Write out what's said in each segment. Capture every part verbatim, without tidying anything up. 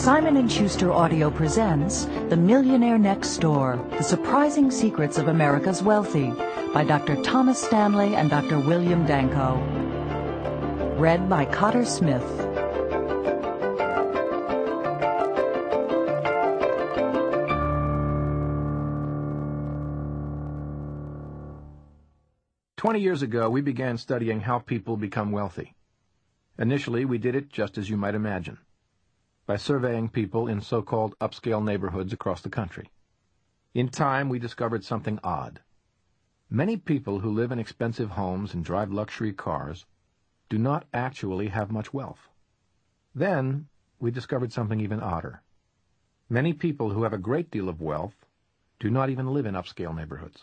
Simon and Schuster Audio presents The Millionaire Next Door, The Surprising Secrets of America's Wealthy by Doctor Thomas Stanley and Doctor William Danko. Read by Cotter Smith. Twenty years ago, we began studying how people become wealthy. Initially, we did it just as you might imagine, by surveying people in so-called upscale neighborhoods across the country. In time, we discovered something odd. Many people who live in expensive homes and drive luxury cars do not actually have much wealth. Then, we discovered something even odder. Many people who have a great deal of wealth do not even live in upscale neighborhoods.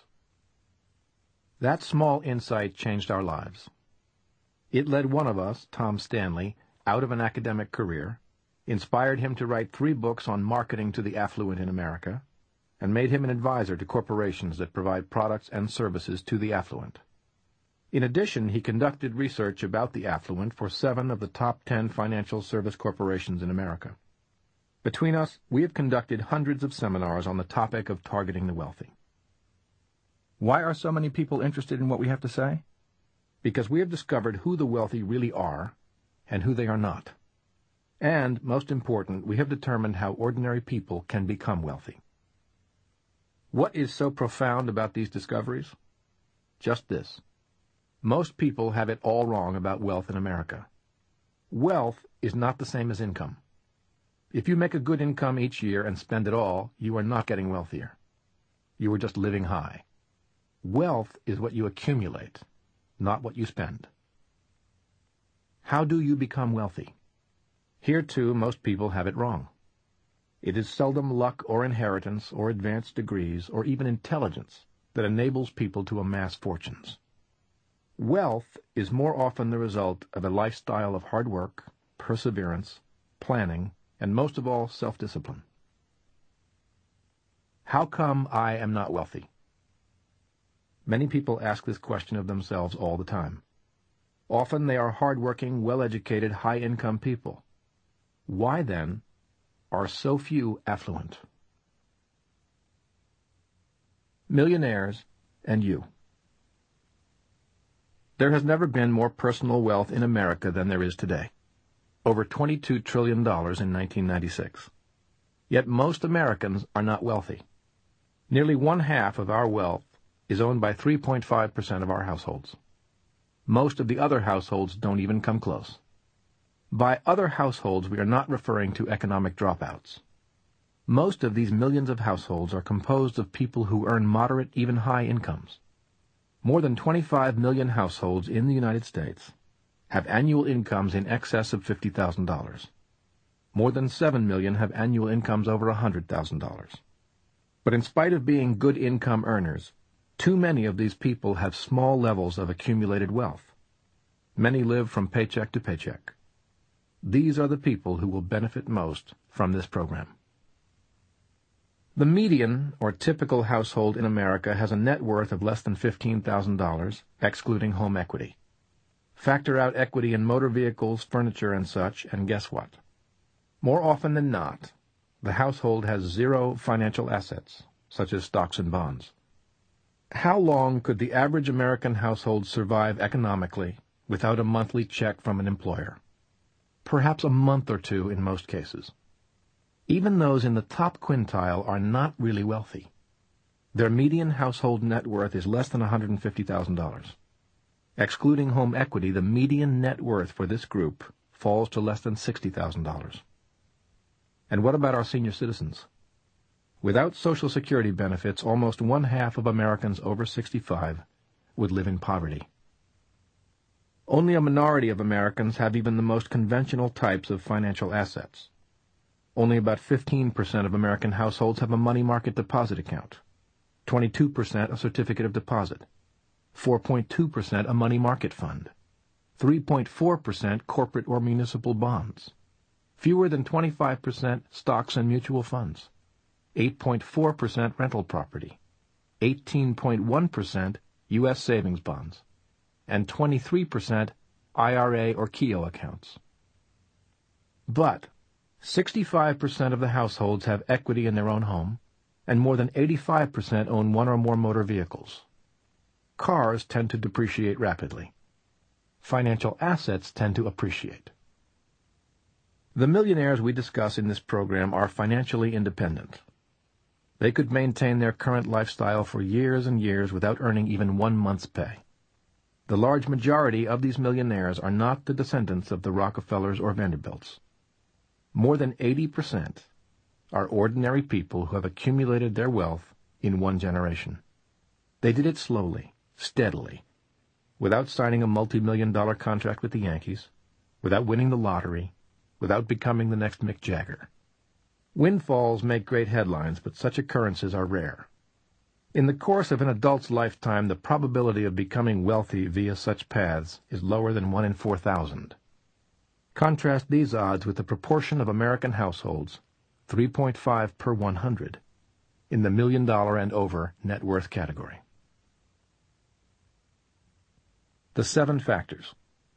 That small insight changed our lives. It led one of us, Tom Stanley, out of an academic career, inspired him to write three books on marketing to the affluent in America, and made him an advisor to corporations that provide products and services to the affluent. In addition, he conducted research about the affluent for seven of the top ten financial service corporations in America. Between us, we have conducted hundreds of seminars on the topic of targeting the wealthy. Why are so many people interested in what we have to say? Because we have discovered who the wealthy really are and who they are not. And, most important, we have determined how ordinary people can become wealthy. What is so profound about these discoveries? Just this. Most people have it all wrong about wealth in America. Wealth is not the same as income. If you make a good income each year and spend it all, you are not getting wealthier. You are just living high. Wealth is what you accumulate, not what you spend. How do you become wealthy? Here, too, most people have it wrong. It is seldom luck or inheritance or advanced degrees or even intelligence that enables people to amass fortunes. Wealth is more often the result of a lifestyle of hard work, perseverance, planning, and most of all, self-discipline. How come I am not wealthy? Many people ask this question of themselves all the time. Often they are hard-working, well-educated, high-income people. Why, then, are so few affluent? Millionaires and you. There has never been more personal wealth in America than there is today. Over twenty-two trillion dollars in nineteen ninety-six. Yet most Americans are not wealthy. Nearly one-half of our wealth is owned by three point five percent of our households. Most of the other households don't even come close. By other households, we are not referring to economic dropouts. Most of these millions of households are composed of people who earn moderate, even high incomes. More than twenty-five million households in the United States have annual incomes in excess of fifty thousand dollars. More than seven million have annual incomes over one hundred thousand dollars. But in spite of being good income earners, too many of these people have small levels of accumulated wealth. Many live from paycheck to paycheck. These are the people who will benefit most from this program. The median, or typical household in America, has a net worth of less than fifteen thousand dollars, excluding home equity. Factor out equity in motor vehicles, furniture, and such, and guess what? More often than not, the household has zero financial assets, such as stocks and bonds. How long could the average American household survive economically without a monthly check from an employer? Perhaps a month or two in most cases. Even those in the top quintile are not really wealthy. Their median household net worth is less than one hundred fifty thousand dollars. Excluding home equity, the median net worth for this group falls to less than sixty thousand dollars. And what about our senior citizens? Without Social Security benefits, almost one-half of Americans over sixty-five would live in poverty. Only a minority of Americans have even the most conventional types of financial assets. Only about fifteen percent of American households have a money market deposit account, twenty-two percent a certificate of deposit, four point two percent a money market fund, three point four percent corporate or municipal bonds, fewer than twenty-five percent stocks and mutual funds, eight point four percent rental property, eighteen point one percent U S savings bonds, and twenty-three percent I R A or Keogh accounts. But sixty-five percent of the households have equity in their own home, and more than eighty-five percent own one or more motor vehicles. Cars tend to depreciate rapidly. Financial assets tend to appreciate. The millionaires we discuss in this program are financially independent. They could maintain their current lifestyle for years and years without earning even one month's pay. The large majority of these millionaires are not the descendants of the Rockefellers or Vanderbilts. More than eighty percent are ordinary people who have accumulated their wealth in one generation. They did it slowly, steadily, without signing a multi-million dollar contract with the Yankees, without winning the lottery, without becoming the next Mick Jagger. Windfalls make great headlines, but such occurrences are rare. In the course of an adult's lifetime, the probability of becoming wealthy via such paths is lower than one in four thousand. Contrast these odds with the proportion of American households, three point five per one hundred, in the million dollar and over net worth category. The seven factors.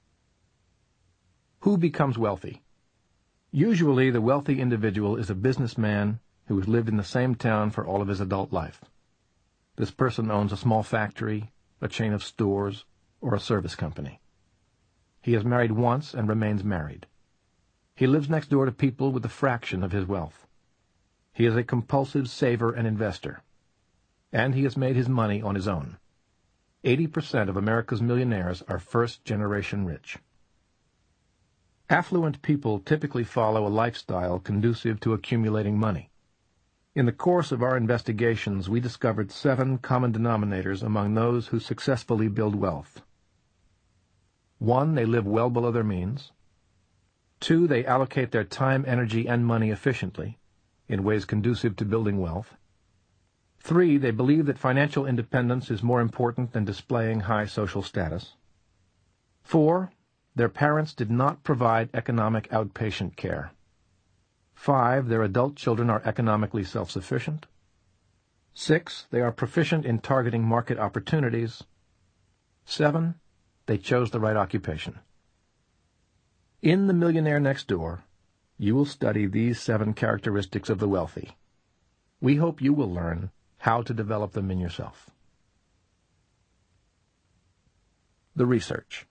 Who becomes wealthy? Usually, the wealthy individual is a businessman who has lived in the same town for all of his adult life. This person owns a small factory, a chain of stores, or a service company. He has married once and remains married. He lives next door to people with a fraction of his wealth. He is a compulsive saver and investor. And he has made his money on his own. Eighty percent of America's millionaires are first-generation rich. Affluent people typically follow a lifestyle conducive to accumulating money. In the course of our investigations, we discovered seven common denominators among those who successfully build wealth. One, they live well below their means. Two, they allocate their time, energy, and money efficiently, in ways conducive to building wealth. Three, they believe that financial independence is more important than displaying high social status. Four, their parents did not provide economic outpatient care. Five, their adult children are economically self-sufficient. Six, they are proficient in targeting market opportunities. Seven, they chose the right occupation. In The Millionaire Next Door, you will study these seven characteristics of the wealthy. We hope you will learn how to develop them in yourself. The research.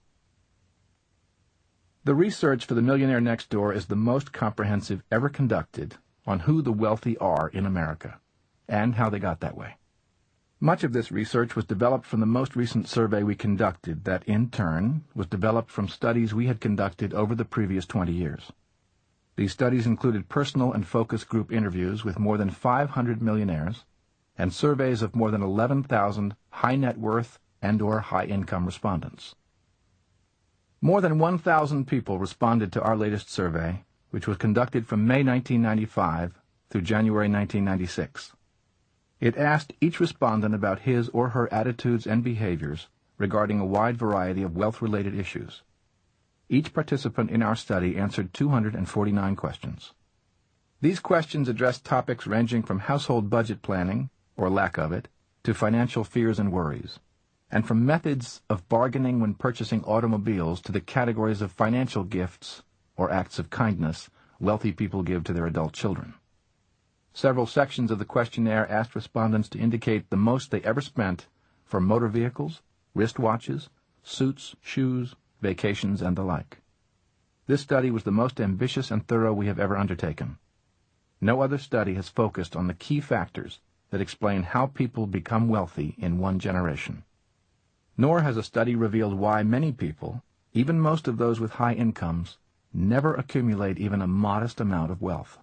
The research for The Millionaire Next Door is the most comprehensive ever conducted on who the wealthy are in America and how they got that way. Much of this research was developed from the most recent survey we conducted that, in turn, was developed from studies we had conducted over the previous twenty years. These studies included personal and focus group interviews with more than five hundred millionaires and surveys of more than eleven thousand high net worth and or high income respondents. More than one thousand people responded to our latest survey, which was conducted from May nineteen ninety-five through January nineteen ninety-six. It asked each respondent about his or her attitudes and behaviors regarding a wide variety of wealth-related issues. Each participant in our study answered two hundred forty-nine questions. These questions addressed topics ranging from household budget planning, or lack of it, to financial fears and worries, and from methods of bargaining when purchasing automobiles to the categories of financial gifts or acts of kindness wealthy people give to their adult children. Several sections of the questionnaire asked respondents to indicate the most they ever spent for motor vehicles, wristwatches, suits, shoes, vacations, and the like. This study was the most ambitious and thorough we have ever undertaken. No other study has focused on the key factors that explain how people become wealthy in one generation. Nor has a study revealed why many people, even most of those with high incomes, never accumulate even a modest amount of wealth.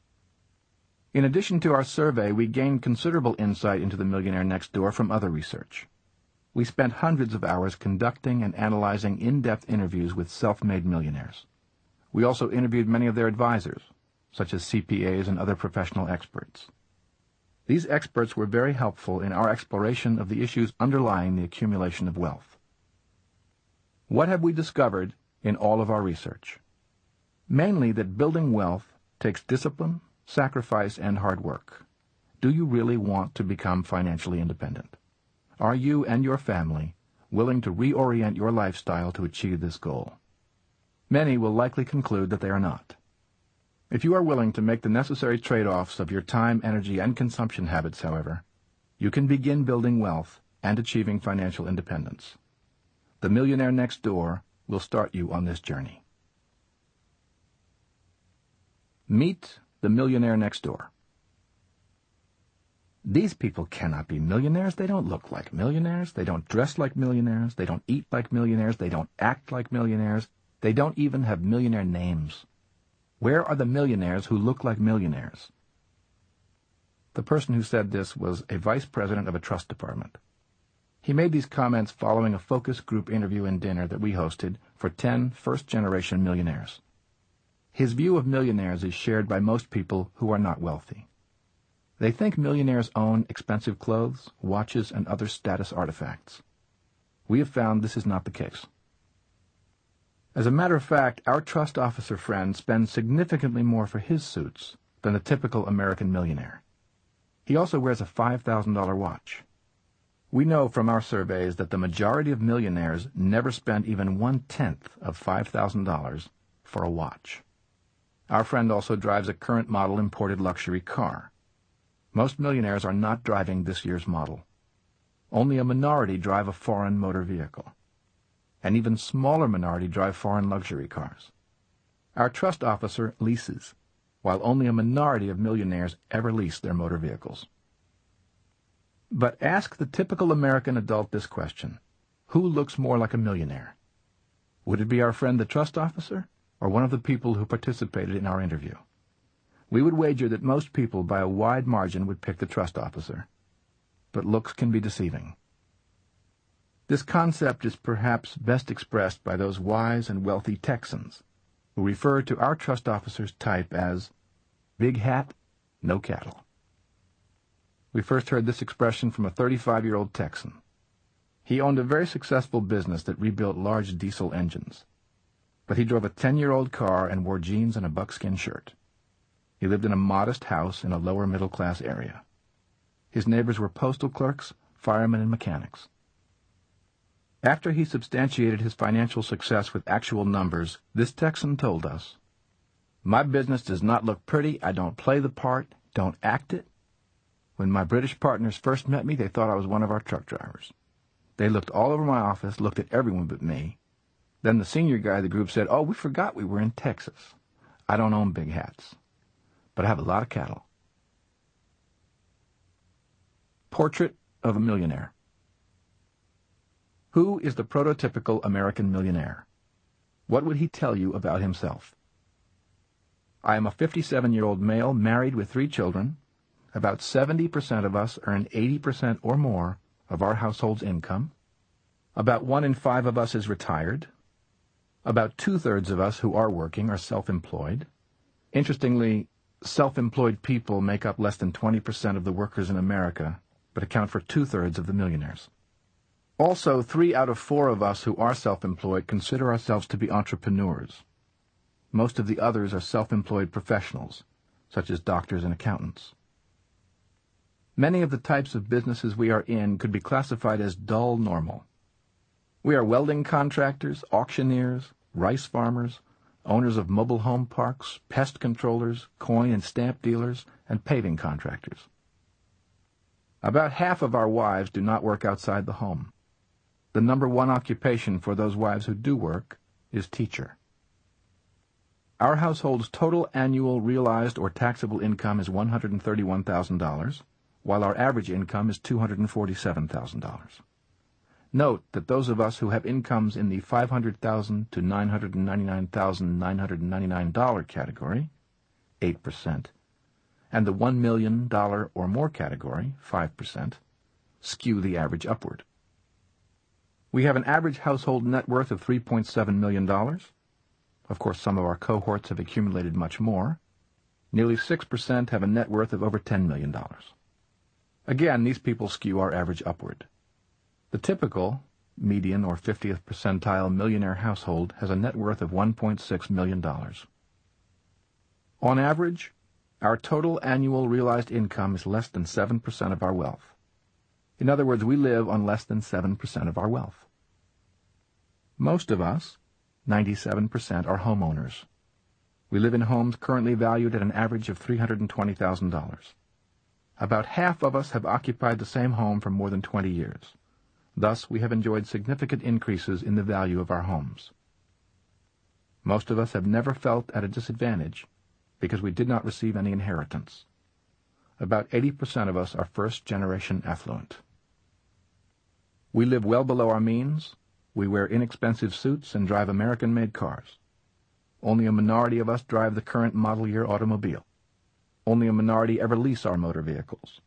In addition to our survey, we gained considerable insight into the millionaire next door from other research. We spent hundreds of hours conducting and analyzing in-depth interviews with self-made millionaires. We also interviewed many of their advisors, such as C P As and other professional experts. These experts were very helpful in our exploration of the issues underlying the accumulation of wealth. What have we discovered in all of our research? Mainly that building wealth takes discipline, sacrifice, and hard work. Do you really want to become financially independent? Are you and your family willing to reorient your lifestyle to achieve this goal? Many will likely conclude that they are not. If you are willing to make the necessary trade-offs of your time, energy, and consumption habits, however, you can begin building wealth and achieving financial independence. The Millionaire Next Door will start you on this journey. Meet the Millionaire Next Door. These people cannot be millionaires. They don't look like millionaires. They don't dress like millionaires. They don't eat like millionaires. They don't act like millionaires. They don't even have millionaire names. Where are the millionaires who look like millionaires? The person who said this was a vice president of a trust department. He made these comments following a focus group interview and dinner that we hosted for ten first-generation millionaires. His view of millionaires is shared by most people who are not wealthy. They think millionaires own expensive clothes, watches, and other status artifacts. We have found this is not the case. As a matter of fact, our trust officer friend spends significantly more for his suits than the typical American millionaire. He also wears a five thousand dollar watch. We know from our surveys that the majority of millionaires never spend even one-tenth of five thousand dollars for a watch. Our friend also drives a current model imported luxury car. Most millionaires are not driving this year's model. Only a minority drive a foreign motor vehicle. An even smaller minority drive foreign luxury cars. Our trust officer leases, while only a minority of millionaires ever lease their motor vehicles. But ask the typical American adult this question: who looks more like a millionaire? Would it be our friend the trust officer, or one of the people who participated in our interview? We would wager that most people by a wide margin would pick the trust officer. But looks can be deceiving. This concept is perhaps best expressed by those wise and wealthy Texans who refer to our trust officer's type as big hat, no cattle. We first heard this expression from a thirty-five-year-old Texan. He owned a very successful business that rebuilt large diesel engines. But he drove a ten-year-old car and wore jeans and a buckskin shirt. He lived in a modest house in a lower middle-class area. His neighbors were postal clerks, firemen, and mechanics. After he substantiated his financial success with actual numbers, this Texan told us, "My business does not look pretty. I don't play the part, don't act it. When my British partners first met me, they thought I was one of our truck drivers. They looked all over my office, looked at everyone but me. Then the senior guy of the group said, 'Oh, we forgot we were in Texas. I don't own big hats, but I have a lot of cattle.'" Portrait of a Millionaire. Who is the prototypical American millionaire? What would he tell you about himself? I am a fifty-seven-year-old male, married with three children. About seventy percent of us earn eighty percent or more of our household's income. About one in five of us is retired. About two-thirds of us who are working are self-employed. Interestingly, self-employed people make up less than twenty percent of the workers in America, but account for two-thirds of the millionaires. Also, three out of four of us who are self-employed consider ourselves to be entrepreneurs. Most of the others are self-employed professionals, such as doctors and accountants. Many of the types of businesses we are in could be classified as dull normal. We are welding contractors, auctioneers, rice farmers, owners of mobile home parks, pest controllers, coin and stamp dealers, and paving contractors. About half of our wives do not work outside the home. The number one occupation for those wives who do work is teacher. Our household's total annual realized or taxable income is one hundred thirty-one thousand dollars, while our average income is two hundred forty-seven thousand dollars. Note that those of us who have incomes in the five hundred thousand dollars to nine hundred ninety-nine thousand nine hundred ninety-nine dollars category, eight percent, and the one million dollars or more category, five percent, skew the average upward. We have an average household net worth of three point seven million dollars. Of course, some of our cohorts have accumulated much more. Nearly six percent have a net worth of over ten million dollars. Again, these people skew our average upward. The typical, median or fiftieth percentile millionaire household has a net worth of one point six million dollars. On average, our total annual realized income is less than seven percent of our wealth. In other words, we live on less than seven percent of our wealth. Most of us, ninety-seven percent, are homeowners. We live in homes currently valued at an average of three hundred twenty thousand dollars. About half of us have occupied the same home for more than twenty years. Thus, we have enjoyed significant increases in the value of our homes. Most of us have never felt at a disadvantage because we did not receive any inheritance. About eighty percent of us are first-generation affluent. We live well below our means. We wear inexpensive suits and drive American-made cars. Only a minority of us drive the current model year automobile. Only a minority ever lease our motor vehicles.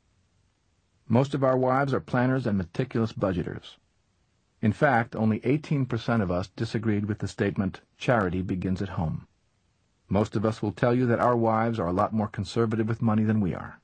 Most of our wives are planners and meticulous budgeters. In fact, only eighteen percent of us disagreed with the statement, charity begins at home. Most of us will tell you that our wives are a lot more conservative with money than we are.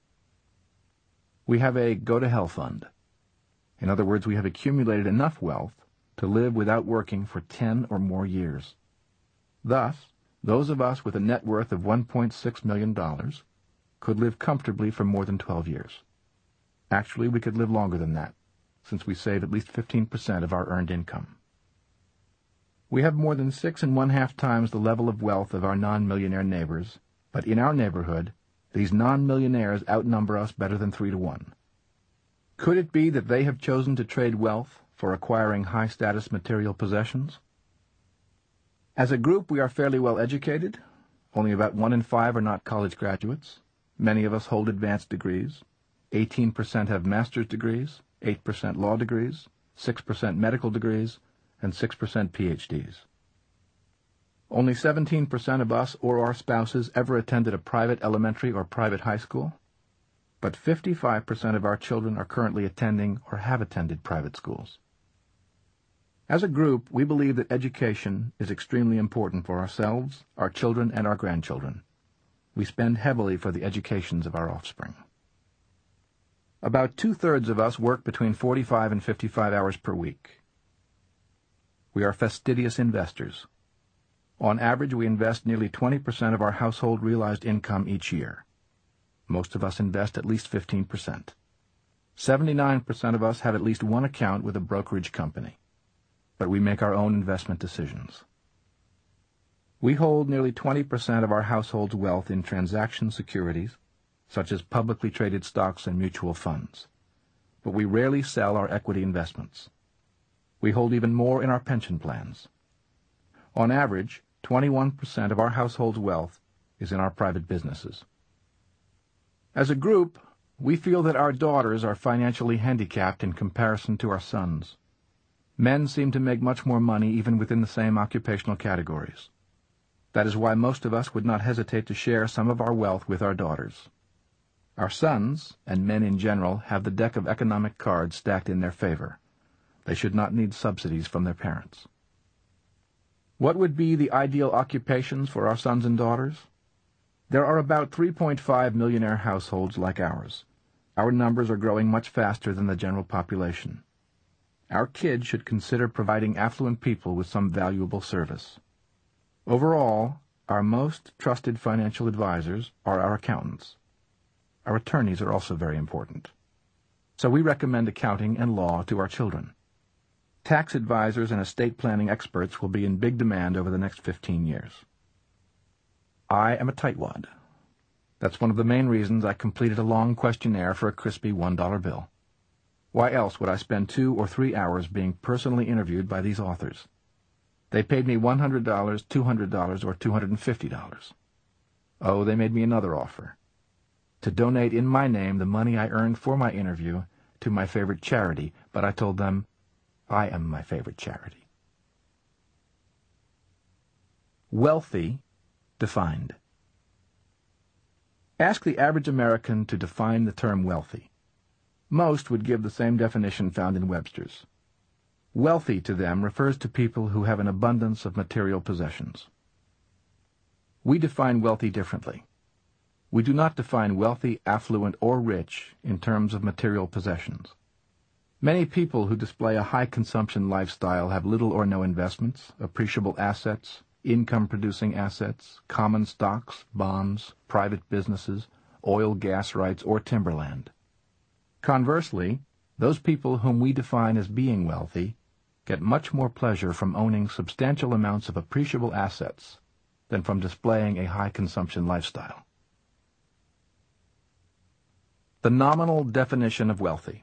We have a go-to-hell fund. In other words, we have accumulated enough wealth to live without working for ten or more years. Thus, those of us with a net worth of one point six million dollars could live comfortably for more than twelve years. Actually, we could live longer than that, since we save at least fifteen percent of our earned income. We have more than six and one-half times the level of wealth of our non-millionaire neighbors, but in our neighborhood, these non-millionaires outnumber us better than three to one. Could it be that they have chosen to trade wealth for acquiring high-status material possessions? As a group, we are fairly well educated. Only about one in five are not college graduates. Many of us hold advanced degrees. eighteen percent have master's degrees, eight percent law degrees, six percent medical degrees, and six percent P H Ds. Only seventeen percent of us or our spouses ever attended a private elementary or private high school, but fifty-five percent of our children are currently attending or have attended private schools. As a group, we believe that education is extremely important for ourselves, our children, and our grandchildren. We spend heavily for the educations of our offspring. About two-thirds of us work between forty-five and fifty-five hours per week. We are fastidious investors. On average, we invest nearly twenty percent of our household realized income each year. Most of us invest at least fifteen percent. seventy-nine percent of us have at least one account with a brokerage company. But we make our own investment decisions. We hold nearly twenty percent of our household's wealth in transaction securities, such as publicly traded stocks and mutual funds. But we rarely sell our equity investments. We hold even more in our pension plans. On average, twenty-one percent of our household's wealth is in our private businesses. As a group, we feel that our daughters are financially handicapped in comparison to our sons. Men seem to make much more money even within the same occupational categories. That is why most of us would not hesitate to share some of our wealth with our daughters. Our sons, and men in general, have the deck of economic cards stacked in their favor. They should not need subsidies from their parents. What would be the ideal occupations for our sons and daughters? There are about three point five millionaire households like ours. Our numbers are growing much faster than the general population. Our kids should consider providing affluent people with some valuable service. Overall, our most trusted financial advisors are our accountants. Our attorneys are also very important. So we recommend accounting and law to our children. Tax advisors and estate planning experts will be in big demand over the next fifteen years. I am a tightwad. That's one of the main reasons I completed a long questionnaire for a crispy one dollar bill. Why else would I spend two or three hours being personally interviewed by these authors? They paid me one hundred dollars, two hundred dollars, or two hundred fifty dollars. Oh, they made me another offer. To donate in my name the money I earned for my interview to my favorite charity, but I told them, I am my favorite charity. Wealthy defined. Ask the average American to define the term wealthy. Most would give the same definition found in Webster's. Wealthy to them refers to people who have an abundance of material possessions. We define wealthy differently. We do not define wealthy, affluent, or rich in terms of material possessions. Many people who display a high-consumption lifestyle have little or no investments, appreciable assets, income-producing assets, common stocks, bonds, private businesses, oil, gas rights, or timberland. Conversely, those people whom we define as being wealthy get much more pleasure from owning substantial amounts of appreciable assets, than from displaying a high-consumption lifestyle. The nominal definition of wealthy.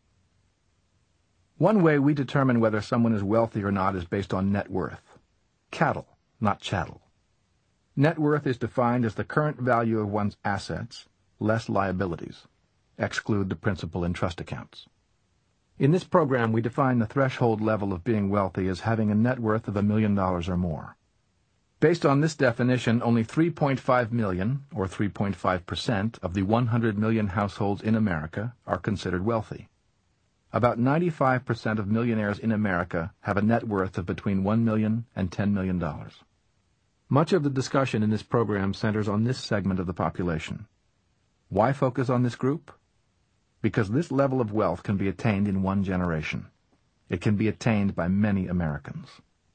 One way we determine whether someone is wealthy or not is based on net worth. Cattle, not chattel. Net worth is defined as the current value of one's assets, less liabilities. Exclude the principal and trust accounts. In this program, we define the threshold level of being wealthy as having a net worth of a million dollars or more. Based on this definition, only three point five million, or three point five percent, of the one hundred million households in America are considered wealthy. About ninety-five percent of millionaires in America have a net worth of between one million dollars and ten million dollars. Much of the discussion in this program centers on this segment of the population. Why focus on this group? Because this level of wealth can be attained in one generation. It can be attained by many Americans.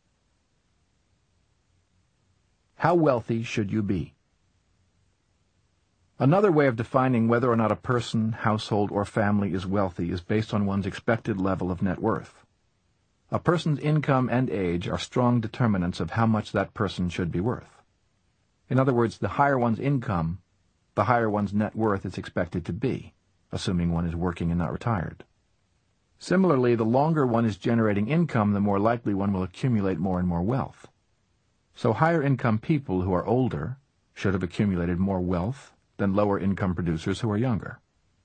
How wealthy should you be? Another way of defining whether or not a person, household, or family is wealthy is based on one's expected level of net worth. A person's income and age are strong determinants of how much that person should be worth. In other words, the higher one's income, the higher one's net worth is expected to be, assuming one is working and not retired. Similarly, the longer one is generating income, the more likely one will accumulate more and more wealth. So higher income people who are older should have accumulated more wealth than lower income producers who are younger.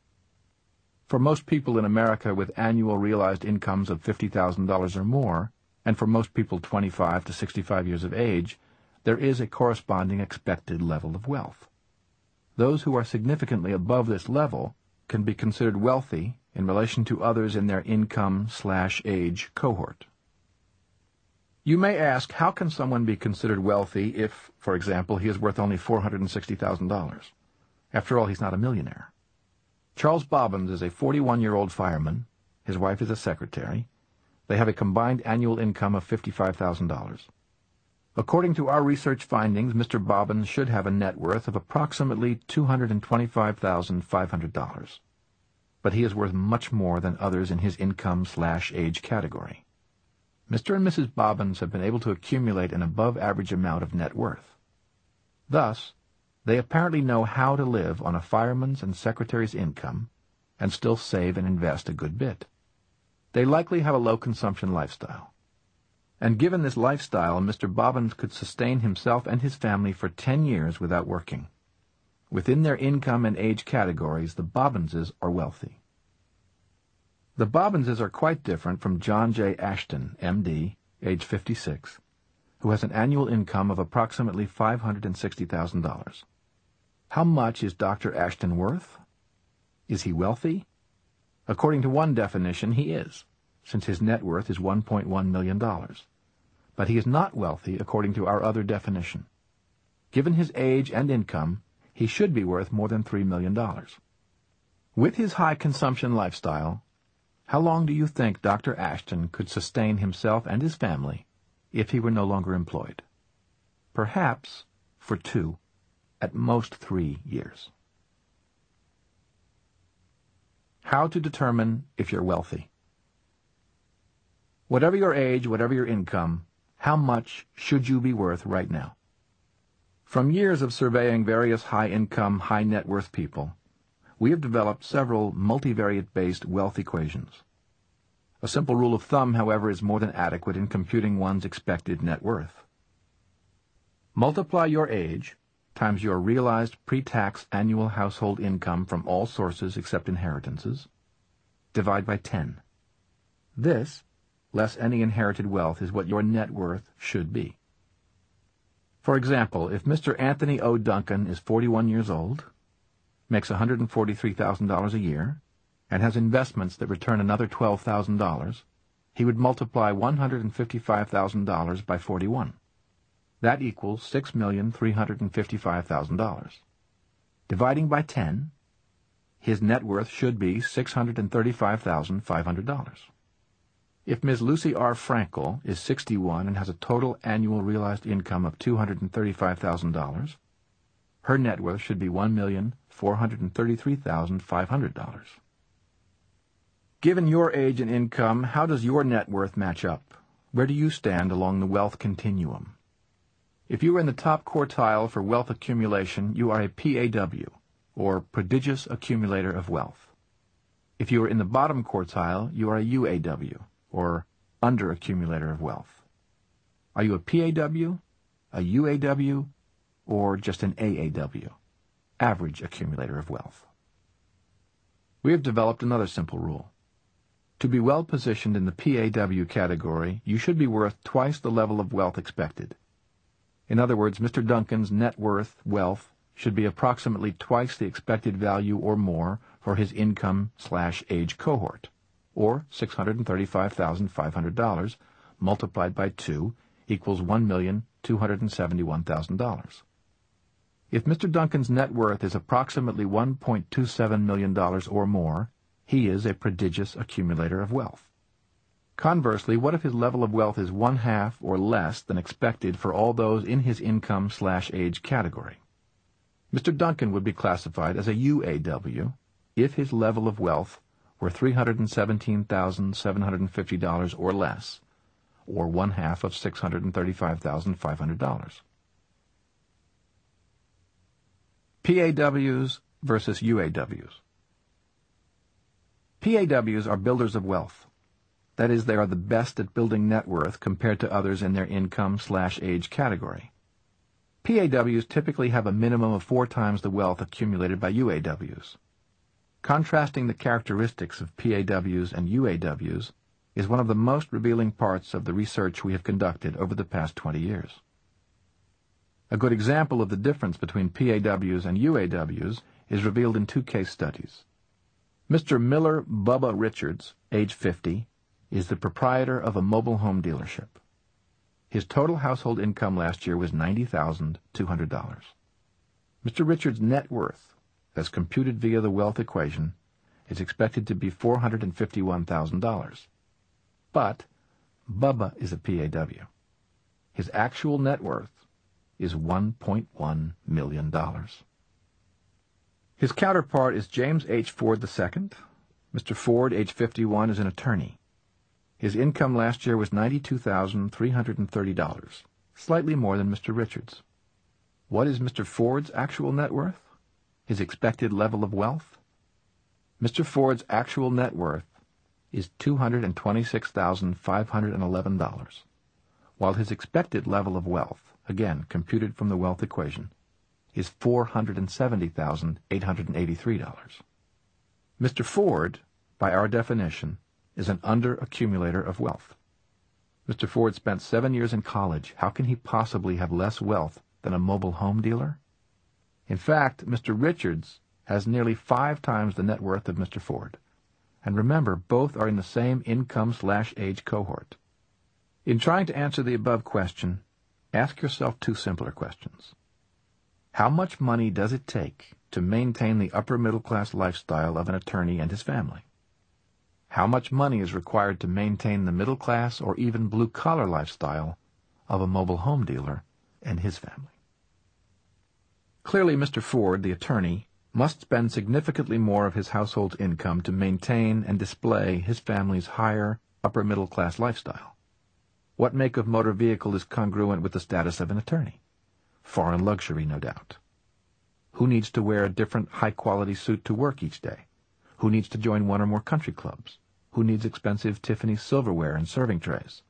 For most people in America with annual realized incomes of fifty thousand dollars or more, and for most people twenty-five to sixty-five years of age, there is a corresponding expected level of wealth. Those who are significantly above this level can be considered wealthy in relation to others in their income-slash-age cohort. You may ask, how can someone be considered wealthy if, for example, he is worth only four hundred sixty thousand dollars? After all, he's not a millionaire. Charles Bobbins is a forty-one-year-old fireman. His wife is a secretary. They have a combined annual income of fifty-five thousand dollars. According to our research findings, Mister Bobbins should have a net worth of approximately two hundred twenty-five thousand five hundred dollars. But he is worth much more than others in his income-slash-age category. Mister and Missus Bobbins have been able to accumulate an above-average amount of net worth. Thus, they apparently know how to live on a fireman's and secretary's income and still save and invest a good bit. They likely have a low-consumption lifestyle. And given this lifestyle, Mister Bobbins could sustain himself and his family for ten years without working. Within their income and age categories, the Bobbinses are wealthy. The Bobbinses are quite different from John J. Ashton, M D, age fifty-six, who has an annual income of approximately five hundred sixty thousand dollars. How much is Doctor Ashton worth? Is he wealthy? According to one definition, he is, since his net worth is one point one million dollars. But he is not wealthy according to our other definition. Given his age and income, he should be worth more than three million dollars. With his high consumption lifestyle, how long do you think Doctor Ashton could sustain himself and his family if he were no longer employed? Perhaps for two, at most three years. How to determine if you're wealthy. Whatever your age, whatever your income, how much should you be worth right now? From years of surveying various high-income, high-net-worth people, we have developed several multivariate-based wealth equations. A simple rule of thumb, however, is more than adequate in computing one's expected net worth. Multiply your age times your realized pre-tax annual household income from all sources except inheritances, divide by ten. This, less any inherited wealth, is what your net worth should be. For example, if Mister Anthony O. Duncan is forty-one years old, makes one hundred forty-three thousand dollars a year, and has investments that return another twelve thousand dollars, he would multiply one hundred fifty-five thousand dollars by forty-one. That equals six million three hundred fifty-five thousand dollars. Dividing by ten, his net worth should be six hundred thirty-five thousand five hundred dollars. If Miz Lucy R. Frankel is sixty-one and has a total annual realized income of two hundred thirty-five thousand dollars, her net worth should be one million four hundred thirty-three thousand five hundred dollars. Given your age and income, how does your net worth match up? Where do you stand along the wealth continuum? If you are in the top quartile for wealth accumulation, you are a P A W, or prodigious accumulator of wealth. If you are in the bottom quartile, you are a U A W, or under accumulator of wealth. Are you a P A W, a U A W, or just an A A W, average accumulator of wealth? We have developed another simple rule. To be well positioned in the P A W category, you should be worth twice the level of wealth expected. In other words, Mister Duncan's net worth, wealth, should be approximately twice the expected value or more for his income slash age cohort, or six hundred thirty-five thousand five hundred dollars multiplied by two equals one million two hundred seventy-one thousand dollars. If Mister Duncan's net worth is approximately one point two seven million dollars or more, he is a prodigious accumulator of wealth. Conversely, what if his level of wealth is one-half or less than expected for all those in his income slash age category? Mister Duncan would be classified as a U A W if his level of wealth were three hundred seventeen thousand seven hundred fifty dollars or less, or one-half of six hundred thirty-five thousand five hundred dollars. P A Ws versus U A Ws. P A Ws are builders of wealth. That is, they are the best at building net worth compared to others in their income slash age category. P A Ws typically have a minimum of four times the wealth accumulated by U A Ws. Contrasting the characteristics of P A Ws and U A Ws is one of the most revealing parts of the research we have conducted over the past twenty years. A good example of the difference between P A Ws and U A Ws is revealed in two case studies. Mister Miller Bubba Richards, age fifty, is the proprietor of a mobile home dealership. His total household income last year was ninety thousand two hundred dollars. Mister Richards' net worth, as computed via the wealth equation, is expected to be four hundred fifty-one thousand dollars. But Bubba is a P A W. His actual net worth is one point one million dollars. His counterpart is James H. Ford the Second. Mister Ford, age fifty-one, is an attorney. His income last year was ninety-two thousand three hundred thirty dollars, slightly more than Mister Richards. What is Mister Ford's actual net worth? His expected level of wealth? Mister Ford's actual net worth is two hundred twenty-six thousand five hundred eleven dollars, while his expected level of wealth, again computed from the wealth equation, is four hundred seventy thousand eight hundred eighty-three dollars. Mister Ford, by our definition, is an under-accumulator of wealth. Mister Ford spent seven years in college. How can he possibly have less wealth than a mobile home dealer? In fact, Mister Richards has nearly five times the net worth of Mister Ford. And remember, both are in the same income-slash-age cohort. In trying to answer the above question, ask yourself two simpler questions. How much money does it take to maintain the upper-middle-class lifestyle of an attorney and his family? How much money is required to maintain the middle-class or even blue-collar lifestyle of a mobile home dealer and his family? Clearly, Mister Ford, the attorney, must spend significantly more of his household income to maintain and display his family's higher, upper-middle-class lifestyle. What make of motor vehicle is congruent with the status of an attorney? Foreign luxury, no doubt. Who needs to wear a different high-quality suit to work each day? Who needs to join one or more country clubs? Who needs expensive Tiffany silverware and serving trays?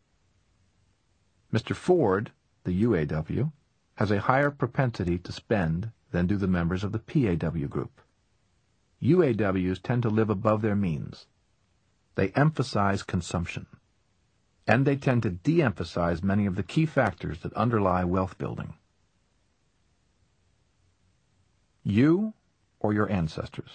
Mister Ford, the U A W, has a higher propensity to spend than do the members of the P A W group. U A Ws tend to live above their means. They emphasize consumption. And they tend to de-emphasize many of the key factors that underlie wealth building. You or your ancestors?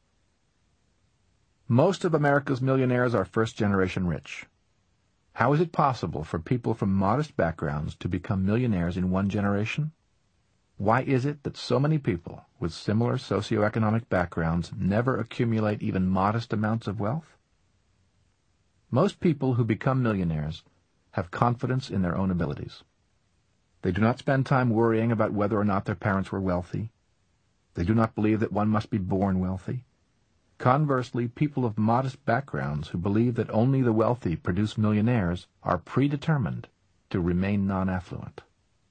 Most of America's millionaires are first-generation rich. How is it possible for people from modest backgrounds to become millionaires in one generation? Why is it that so many people with similar socioeconomic backgrounds never accumulate even modest amounts of wealth? Most people who become millionaires have confidence in their own abilities. They do not spend time worrying about whether or not their parents were wealthy. They do not believe that one must be born wealthy. Conversely, people of modest backgrounds who believe that only the wealthy produce millionaires are predetermined to remain non-affluent.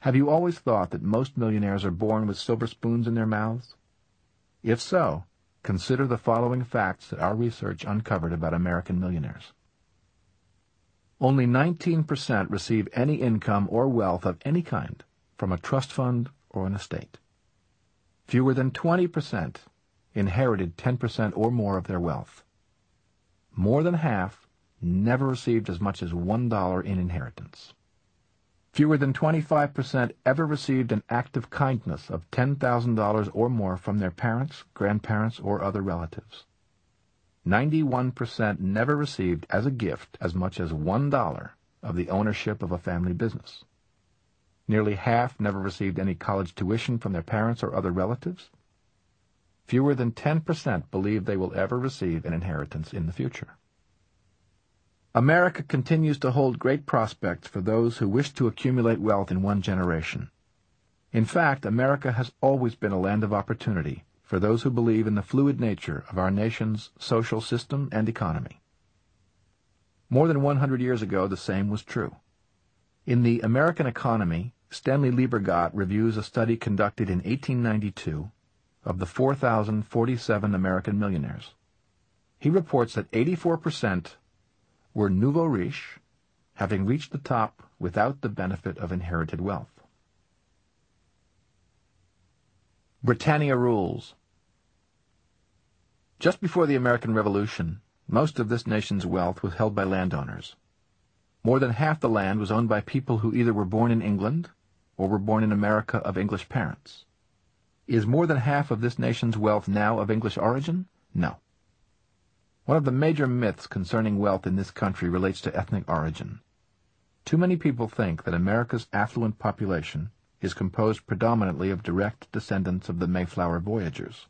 Have you always thought that most millionaires are born with silver spoons in their mouths? If so, consider the following facts that our research uncovered about American millionaires. Only nineteen percent receive any income or wealth of any kind from a trust fund or an estate. Fewer than twenty percent inherited ten percent or more of their wealth. More than half never received as much as one dollar in inheritance. Fewer than twenty-five percent ever received an act of kindness of ten thousand dollars or more from their parents, grandparents, or other relatives. ninety-one percent never received as a gift as much as one dollar of the ownership of a family business. Nearly half never received any college tuition from their parents or other relatives. Fewer than ten percent believe they will ever receive an inheritance in the future. America continues to hold great prospects for those who wish to accumulate wealth in one generation. In fact, America has always been a land of opportunity for those who believe in the fluid nature of our nation's social system and economy. More than one hundred years ago, the same was true. In The American Economy, Stanley Liebergott reviews a study conducted in eighteen ninety-two of the four thousand forty-seven American millionaires. He reports that eighty-four percent were nouveau riche, having reached the top without the benefit of inherited wealth. Britannia rules. Just before the American Revolution, most of this nation's wealth was held by landowners. More than half the land was owned by people who either were born in England or were born in America of English parents. Is more than half of this nation's wealth now of English origin? No. One of the major myths concerning wealth in this country relates to ethnic origin. Too many people think that America's affluent population is composed predominantly of direct descendants of the Mayflower voyagers.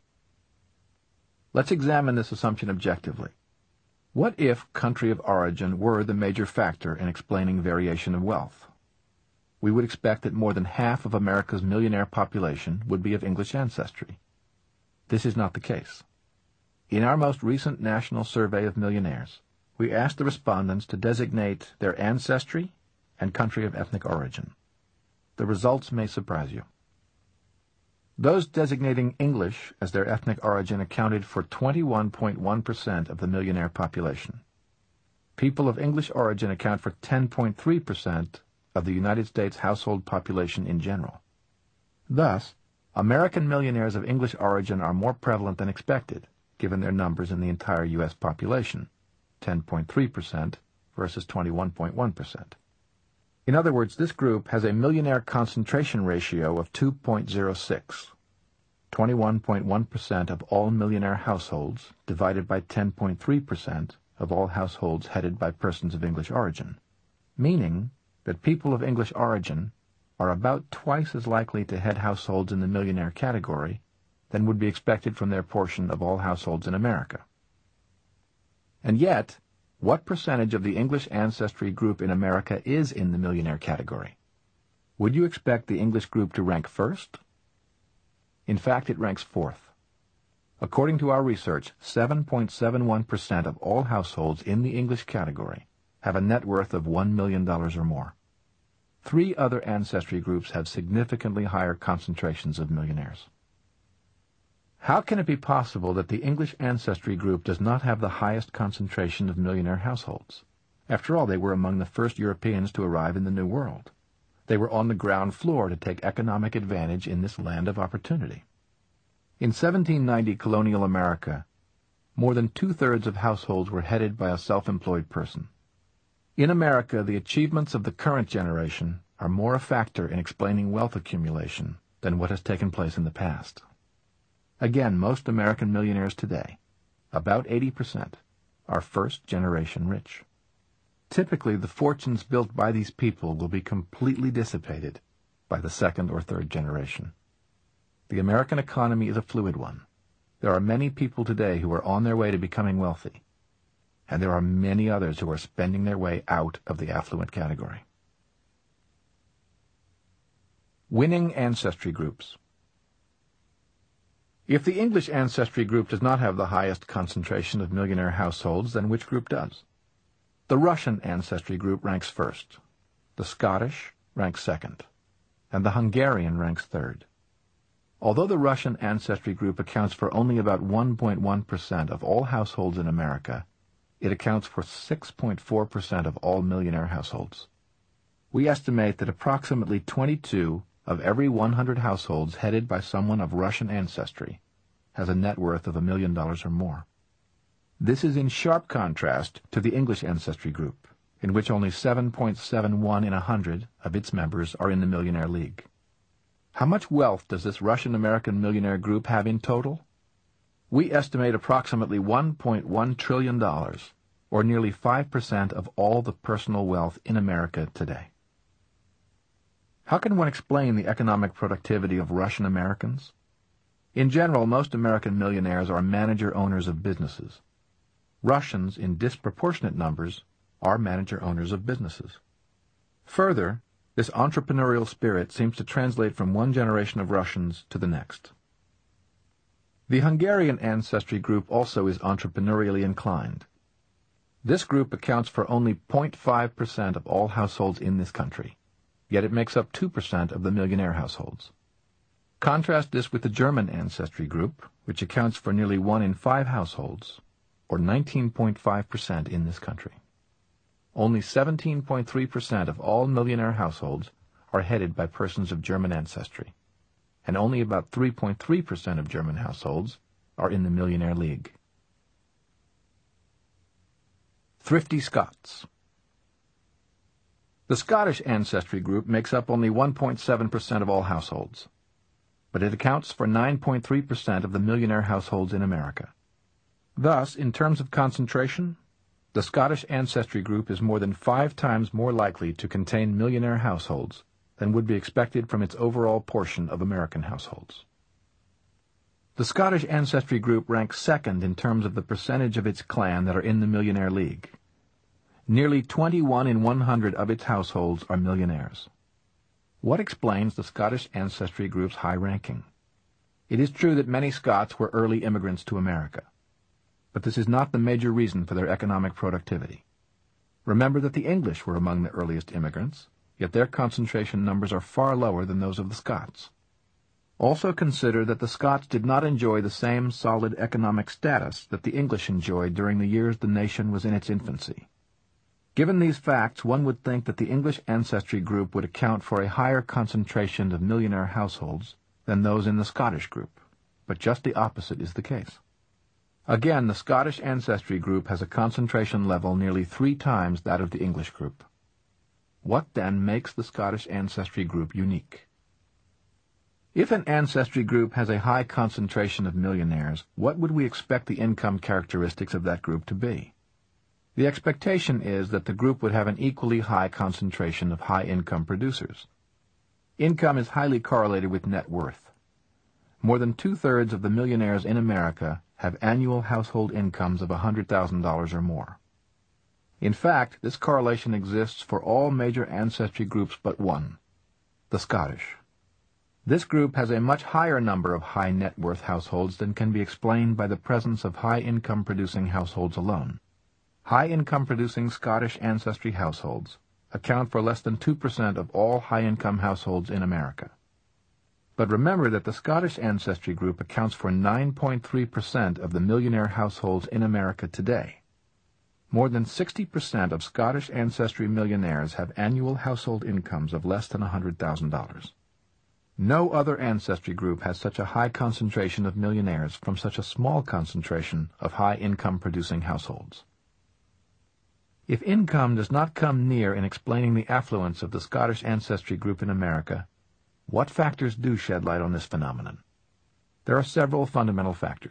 Let's examine this assumption objectively. What if country of origin were the major factor in explaining variation of wealth? We would expect that more than half of America's millionaire population would be of English ancestry. This is not the case. In our most recent national survey of millionaires, we asked the respondents to designate their ancestry and country of ethnic origin. The results may surprise you. Those designating English as their ethnic origin accounted for twenty-one point one percent of the millionaire population. People of English origin account for ten point three percent of the United States household population in general. Thus, American millionaires of English origin are more prevalent than expected, given their numbers in the entire U S population, ten point three percent versus twenty-one point one percent. In other words, this group has a millionaire concentration ratio of two point zero six, twenty-one point one percent of all millionaire households divided by ten point three percent of all households headed by persons of English origin, meaning that people of English origin are about twice as likely to head households in the millionaire category than would be expected from their portion of all households in America. And yet, what percentage of the English ancestry group in America is in the millionaire category? Would you expect the English group to rank first? In fact, it ranks fourth. According to our research, seven point seven one percent of all households in the English category have a net worth of one million dollars or more. Three other ancestry groups have significantly higher concentrations of millionaires. How can it be possible that the English ancestry group does not have the highest concentration of millionaire households? After all, they were among the first Europeans to arrive in the New World. They were on the ground floor to take economic advantage in this land of opportunity. In seventeen ninety colonial America, more than two-thirds of households were headed by a self-employed person. In America, the achievements of the current generation are more a factor in explaining wealth accumulation than what has taken place in the past. Again, most American millionaires today, about eighty percent, are first-generation rich. Typically, the fortunes built by these people will be completely dissipated by the second or third generation. The American economy is a fluid one. There are many people today who are on their way to becoming wealthy, and there are many others who are spending their way out of the affluent category. Winning ancestry groups. If the English ancestry group does not have the highest concentration of millionaire households, then which group does? The Russian ancestry group ranks first. The Scottish ranks second. and the Hungarian ranks third. Although the Russian ancestry group accounts for only about one point one percent of all households in America, it accounts for six point four percent of all millionaire households. We estimate that approximately twenty-two of every one hundred households headed by someone of Russian ancestry has a net worth of a million dollars or more. This is in sharp contrast to the English ancestry group, in which only seven point seven one in a hundred of its members are in the Millionaire League. How much wealth does this Russian-American millionaire group have in total? We estimate approximately one point one trillion dollars, or nearly five percent of all the personal wealth in America today. How can one explain the economic productivity of Russian Americans? In general, most American millionaires are manager-owners of businesses. Russians, in disproportionate numbers, are manager-owners of businesses. Further, this entrepreneurial spirit seems to translate from one generation of Russians to the next. The Hungarian ancestry group also is entrepreneurially inclined. This group accounts for only zero point five percent of all households in this country, yet it makes up two percent of the millionaire households. Contrast this with the German ancestry group, which accounts for nearly one in five households, or nineteen point five percent in this country. Only seventeen point three percent of all millionaire households are headed by persons of German ancestry, and only about three point three percent of German households are in the Millionaire League. Thrifty Scots. The Scottish ancestry group makes up only one point seven percent of all households, but it accounts for nine point three percent of the millionaire households in America. Thus, in terms of concentration, the Scottish ancestry group is more than five times more likely to contain millionaire households than would be expected from its overall portion of American households. The Scottish ancestry group ranks second in terms of the percentage of its clan that are in the Millionaire League. Nearly twenty-one in one hundred of its households are millionaires. What explains the Scottish ancestry group's high ranking? It is true that many Scots were early immigrants to America, but this is not the major reason for their economic productivity. Remember that the English were among the earliest immigrants, yet their concentration numbers are far lower than those of the Scots. Also consider that the Scots did not enjoy the same solid economic status that the English enjoyed during the years the nation was in its infancy. Given these facts, one would think that the English ancestry group would account for a higher concentration of millionaire households than those in the Scottish group, but just the opposite is the case. Again, the Scottish ancestry group has a concentration level nearly three times that of the English group. What, then, makes the Scottish ancestry group unique? If an ancestry group has a high concentration of millionaires, what would we expect the income characteristics of that group to be? The expectation is that the group would have an equally high concentration of high-income producers. Income is highly correlated with net worth. More than two-thirds of the millionaires in America have annual household incomes of one hundred thousand dollars or more. In fact, this correlation exists for all major ancestry groups but one, the Scottish. This group has a much higher number of high net worth households than can be explained by the presence of high-income producing households alone. High-income producing Scottish ancestry households account for less than two percent of all high-income households in America. But remember that the Scottish ancestry group accounts for nine point three percent of the millionaire households in America today. More than sixty percent of Scottish ancestry millionaires have annual household incomes of less than one hundred thousand dollars. No other ancestry group has such a high concentration of millionaires from such a small concentration of high-income producing households. If income does not come near in explaining the affluence of the Scottish ancestry group in America, what factors do shed light on this phenomenon? There are several fundamental factors.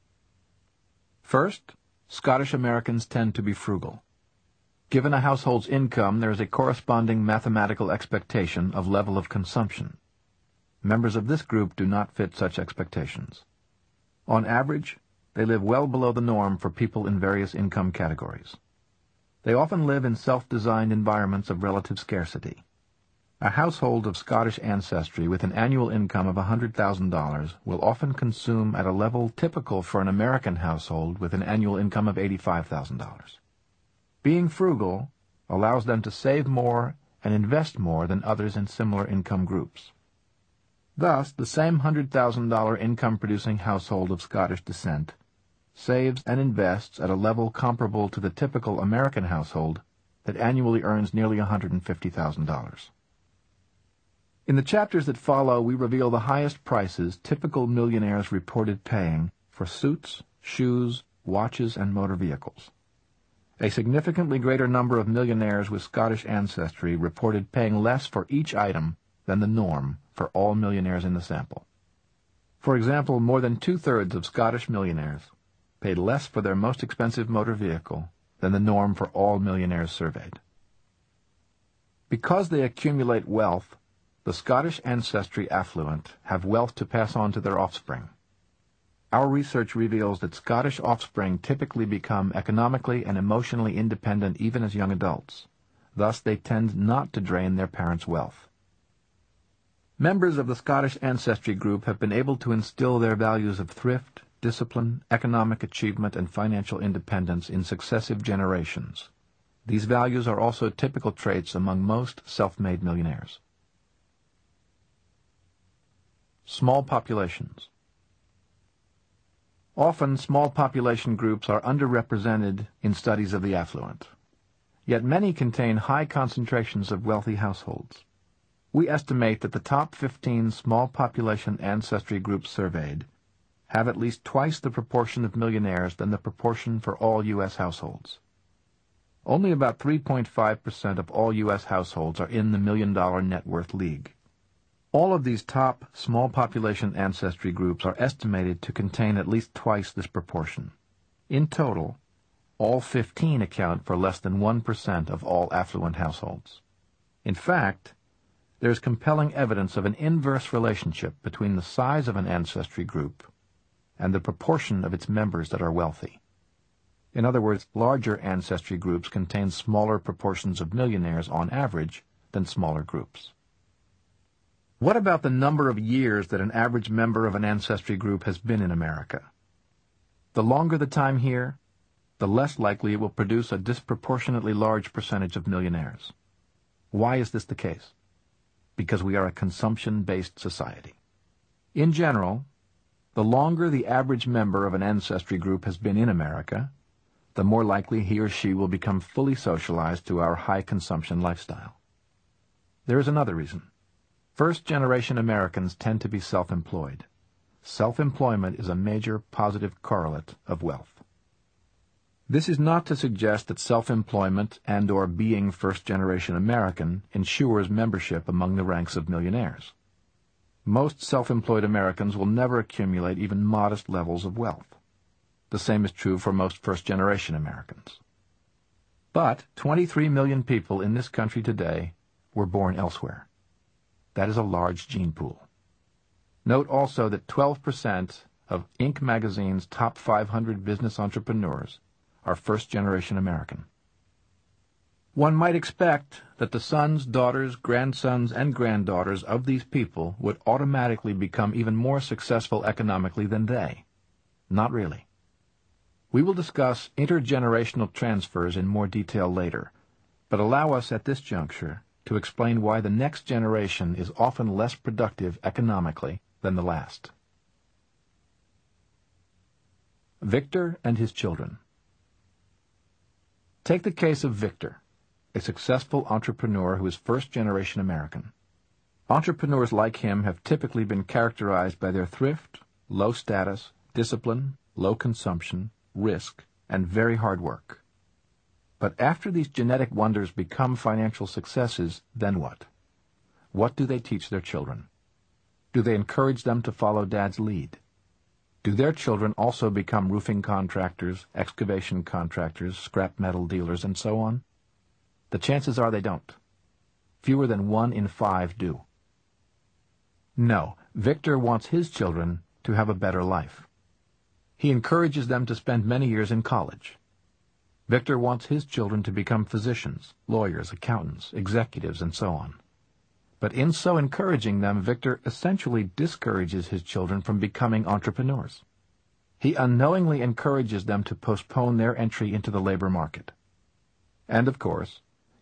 First, Scottish Americans tend to be frugal. Given a household's income, there is a corresponding mathematical expectation of level of consumption. Members of this group do not fit such expectations. On average, they live well below the norm for people in various income categories. They often live in self-designed environments of relative scarcity. A household of Scottish ancestry with an annual income of one hundred thousand dollars will often consume at a level typical for an American household with an annual income of eighty-five thousand dollars. Being frugal allows them to save more and invest more than others in similar income groups. Thus, the same one hundred thousand dollars income-producing household of Scottish descent saves and invests at a level comparable to the typical American household that annually earns nearly one hundred fifty thousand dollars. In the chapters that follow, we reveal the highest prices typical millionaires reported paying for suits, shoes, watches, and motor vehicles. A significantly greater number of millionaires with Scottish ancestry reported paying less for each item than the norm for all millionaires in the sample. For example, more than two-thirds of Scottish millionaires paid less for their most expensive motor vehicle than the norm for all millionaires surveyed. Because they accumulate wealth, the Scottish ancestry affluent have wealth to pass on to their offspring. Our research reveals that Scottish offspring typically become economically and emotionally independent even as young adults. Thus, they tend not to drain their parents' wealth. Members of the Scottish ancestry group have been able to instill their values of thrift, discipline, economic achievement, and financial independence in successive generations. These values are also typical traits among most self-made millionaires. Small populations. Often, small population groups are underrepresented in studies of the affluent. Yet many contain high concentrations of wealthy households. We estimate that the top fifteen small population ancestry groups surveyed have at least twice the proportion of millionaires than the proportion for all U S households. Only about three point five percent of all U S households are in the million-dollar net worth league. All of these top small population ancestry groups are estimated to contain at least twice this proportion. In total, all fifteen account for less than one percent of all affluent households. In fact, there is compelling evidence of an inverse relationship between the size of an ancestry group and the proportion of its members that are wealthy. In other words, larger ancestry groups contain smaller proportions of millionaires on average than smaller groups. What about the number of years that an average member of an ancestry group has been in America? The longer the time here, the less likely it will produce a disproportionately large percentage of millionaires. Why is this the case? Because we are a consumption-based society. In general, the longer the average member of an ancestry group has been in America, the more likely he or she will become fully socialized to our high-consumption lifestyle. There is another reason. First-generation Americans tend to be self-employed. Self-employment is a major positive correlate of wealth. This is not to suggest that self-employment and or being first-generation American ensures membership among the ranks of millionaires. Most self-employed Americans will never accumulate even modest levels of wealth. The same is true for most first-generation Americans. But twenty-three million people in this country today were born elsewhere. That is a large gene pool. Note also that twelve percent of Inc magazine's top five hundred business entrepreneurs are first-generation American. One might expect that the sons, daughters, grandsons, and granddaughters of these people would automatically become even more successful economically than they. Not really. We will discuss intergenerational transfers in more detail later, but allow us at this juncture to explain why the next generation is often less productive economically than the last. Victor and his children. Take the case of Victor, a successful entrepreneur who is first-generation American. Entrepreneurs like him have typically been characterized by their thrift, low status, discipline, low consumption, risk, and very hard work. But after these genetic wonders become financial successes, then what? What do they teach their children? Do they encourage them to follow Dad's lead? Do their children also become roofing contractors, excavation contractors, scrap metal dealers, and so on? The chances are they don't. Fewer than one in five do. No, Victor wants his children to have a better life. He encourages them to spend many years in college. Victor wants his children to become physicians, lawyers, accountants, executives, and so on. But in so encouraging them, Victor essentially discourages his children from becoming entrepreneurs. He unknowingly encourages them to postpone their entry into the labor market. And, of course, he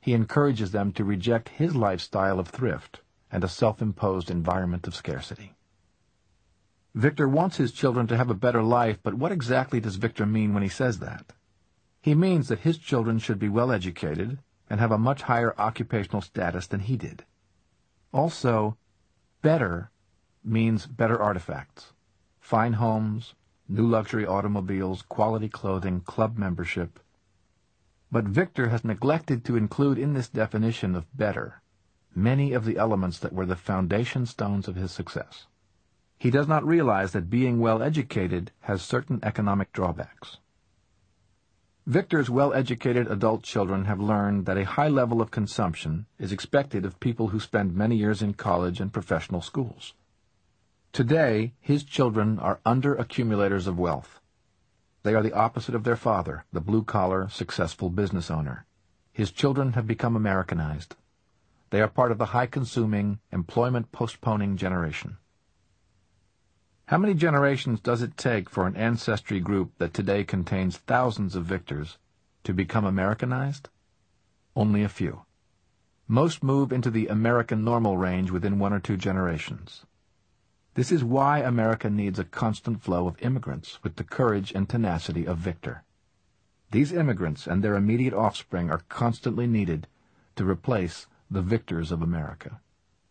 He encourages them to reject his lifestyle of thrift and a self-imposed environment of scarcity. Victor wants his children to have a better life, but what exactly does Victor mean when he says that? He means that his children should be well educated and have a much higher occupational status than he did. Also, better means better artifacts, fine homes, new luxury automobiles, quality clothing, club membership. But Victor has neglected to include in this definition of better many of the elements that were the foundation stones of his success. He does not realize that being well educated has certain economic drawbacks. Victor's well-educated adult children have learned that a high level of consumption is expected of people who spend many years in college and professional schools. Today, his children are under-accumulators of wealth. They are the opposite of their father, the blue-collar, successful business owner. His children have become Americanized. They are part of the high-consuming, employment-postponing generation. How many generations does it take for an ancestry group that today contains thousands of Victors to become Americanized? Only a few. Most move into the American normal range within one or two generations. This is why America needs a constant flow of immigrants with the courage and tenacity of Victor. These immigrants and their immediate offspring are constantly needed to replace the Victors of America.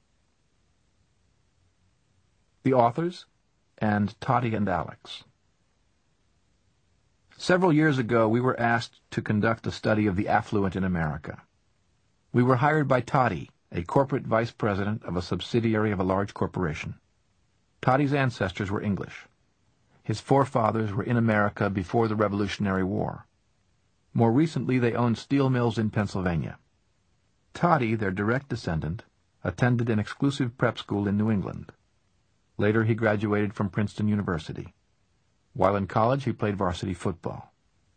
The authors and Toddy and Alex. Several years ago, we were asked to conduct a study of the affluent in America. We were hired by Toddy, a corporate vice president of a subsidiary of a large corporation. Toddy's ancestors were English. His forefathers were in America before the Revolutionary War. More recently, they owned steel mills in Pennsylvania. Toddy, their direct descendant, attended an exclusive prep school in New England. Later, he graduated from Princeton University. While in college, he played varsity football.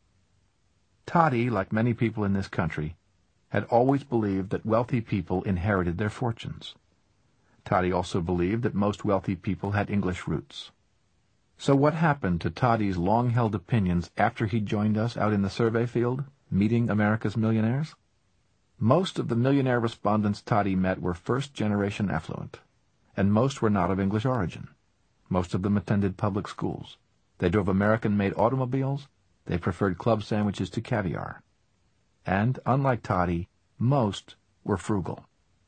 Toddy, like many people in this country, had always believed that wealthy people inherited their fortunes. Toddy also believed that most wealthy people had English roots. So what happened to Toddy's long-held opinions after he joined us out in the survey field, meeting America's millionaires? Most of the millionaire respondents Toddy met were first-generation affluent, and most were not of English origin. Most of them attended public schools. They drove American-made automobiles. They preferred club sandwiches to caviar. And, unlike Toddy, most were frugal.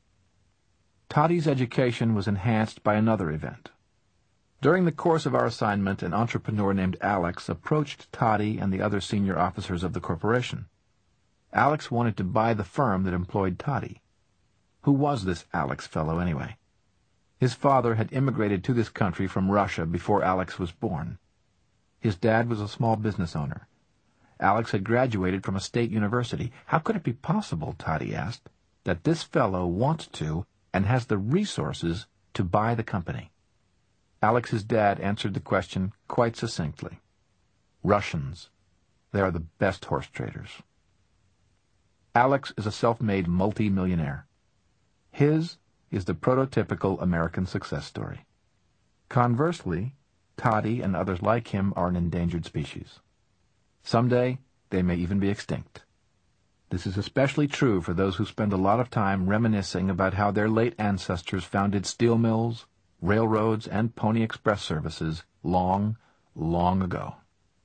Toddy's education was enhanced by another event. During the course of our assignment, an entrepreneur named Alex approached Toddy and the other senior officers of the corporation. Alex wanted to buy the firm that employed Toddy. Who was this Alex fellow, anyway? His father had immigrated to this country from Russia before Alex was born. His dad was a small business owner. Alex had graduated from a state university. How could it be possible, Toddy asked, that this fellow wants to and has the resources to buy the company? Alex's dad answered the question quite succinctly. Russians. They are the best horse traders. Alex is a self-made multi-millionaire. His is the prototypical American success story. Conversely, Toddy and others like him are an endangered species. Someday, they may even be extinct. This is especially true for those who spend a lot of time reminiscing about how their late ancestors founded steel mills, railroads, and Pony Express services long, long ago.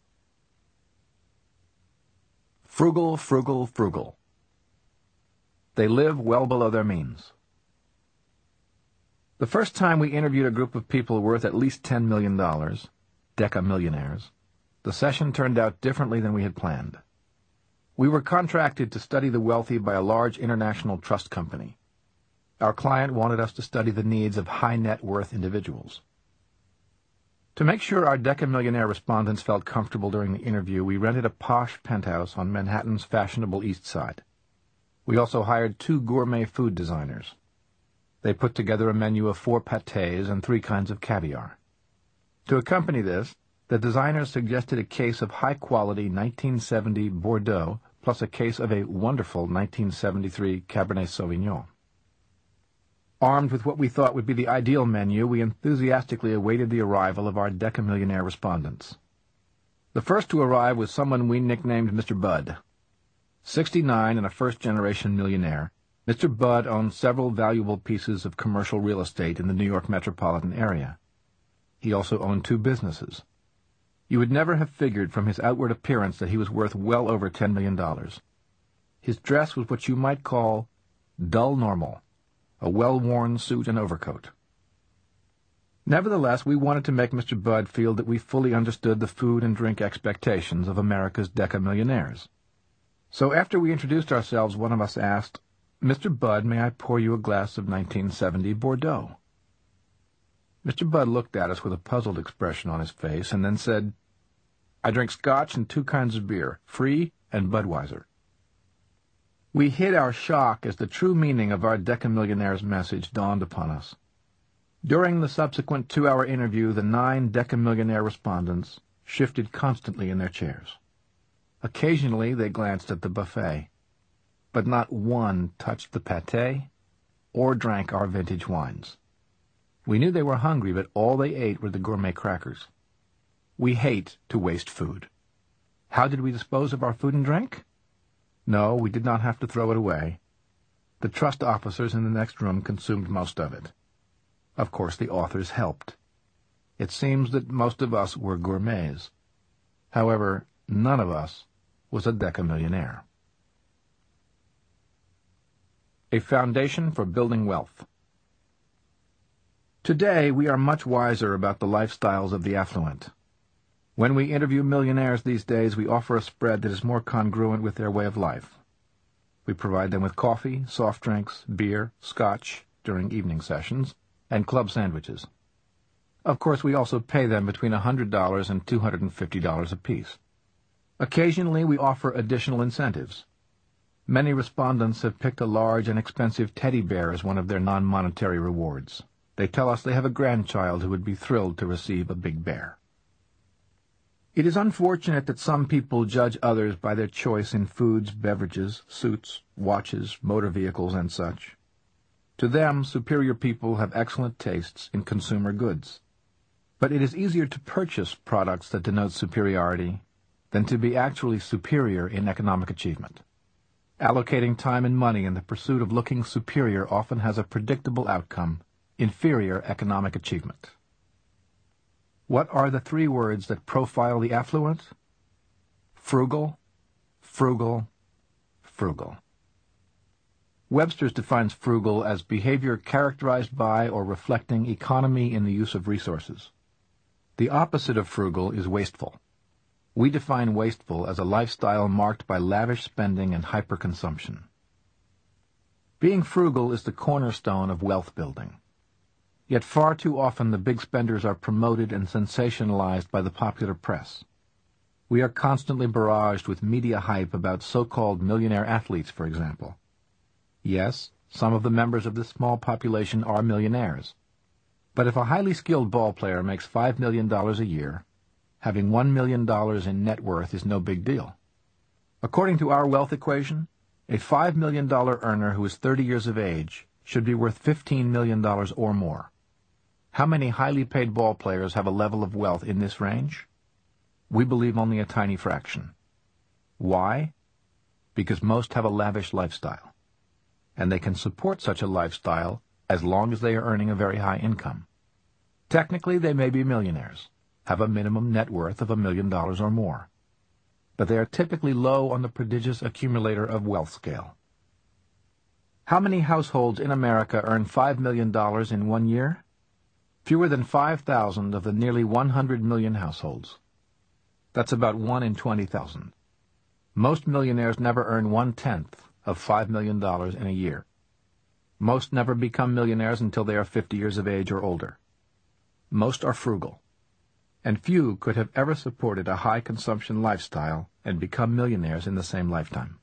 Frugal, frugal, frugal. They live well below their means. The first time we interviewed a group of people worth at least ten million dollars, decamillionaires, the session turned out differently than we had planned. We were contracted to study the wealthy by a large international trust company. Our client wanted us to study the needs of high-net-worth individuals. To make sure our decamillionaire respondents felt comfortable during the interview, we rented a posh penthouse on Manhattan's fashionable East Side. We also hired two gourmet food designers. They put together a menu of four pâtés and three kinds of caviar. To accompany this, the designers suggested a case of high-quality nineteen seventy Bordeaux plus a case of a wonderful nineteen seventy-three Cabernet Sauvignon. Armed with what we thought would be the ideal menu, we enthusiastically awaited the arrival of our decamillionaire respondents. The first to arrive was someone we nicknamed Mister Bud. sixty-nine and a first-generation millionaire, Mister Budd owned several valuable pieces of commercial real estate in the New York metropolitan area. He also owned two businesses. You would never have figured from his outward appearance that he was worth well over ten million dollars. His dress was what you might call dull normal, a well-worn suit and overcoat. Nevertheless, we wanted to make Mister Budd feel that we fully understood the food and drink expectations of America's decamillionaires. So after we introduced ourselves, one of us asked, "Mister Budd, may I pour you a glass of nineteen seventy Bordeaux?" Mister Budd looked at us with a puzzled expression on his face and then said, "I drink Scotch and two kinds of beer, Free and Budweiser." We hid our shock as the true meaning of our decamillionaire's message dawned upon us. During the subsequent two-hour interview, the nine decamillionaire respondents shifted constantly in their chairs. Occasionally they glanced at the buffet, but not one touched the pâté or drank our vintage wines. We knew they were hungry, but all they ate were the gourmet crackers. We hate to waste food. How did we dispose of our food and drink? No, we did not have to throw it away. The trust officers in the next room consumed most of it. Of course, the authors helped. It seems that most of us were gourmets. However, none of us was a decamillionaire. A foundation for building wealth. Today, we are much wiser about the lifestyles of the affluent. When we interview millionaires these days, we offer a spread that is more congruent with their way of life. We provide them with coffee, soft drinks, beer, scotch during evening sessions, and club sandwiches. Of course, we also pay them between one hundred dollars and two hundred fifty dollars apiece. Occasionally, we offer additional incentives. Many respondents have picked a large and expensive teddy bear as one of their non-monetary rewards. They tell us they have a grandchild who would be thrilled to receive a big bear. It is unfortunate that some people judge others by their choice in foods, beverages, suits, watches, motor vehicles, and such. To them, superior people have excellent tastes in consumer goods. But it is easier to purchase products that denote superiority than to be actually superior in economic achievement. Allocating time and money in the pursuit of looking superior often has a predictable outcome: inferior economic achievement. What are the three words that profile the affluent? Frugal, frugal, frugal. Webster's defines frugal as behavior characterized by or reflecting economy in the use of resources. The opposite of frugal is wasteful. We define wasteful as a lifestyle marked by lavish spending and hyperconsumption. Being frugal is the cornerstone of wealth building. Yet far too often the big spenders are promoted and sensationalized by the popular press. We are constantly barraged with media hype about so-called millionaire athletes, for example. Yes, some of the members of this small population are millionaires. But if a highly skilled ball player makes five million dollars a year, having one million dollars in net worth is no big deal. According to our wealth equation, a five million dollars earner who is thirty years of age should be worth fifteen million dollars or more. How many highly paid ball players have a level of wealth in this range? We believe only a tiny fraction. Why? Because most have a lavish lifestyle, and they can support such a lifestyle as long as they are earning a very high income. Technically, they may be millionaires, have a minimum net worth of a million dollars or more, but they are typically low on the prodigious accumulator of wealth scale. How many households in America earn five million dollars in one year? Fewer than five thousand of the nearly one hundred million households. That's about one in twenty thousand. Most millionaires never earn one-tenth of five million dollars in a year. Most never become millionaires until they are fifty years of age or older. Most are frugal, and few could have ever supported a high-consumption lifestyle and become millionaires in the same lifetime.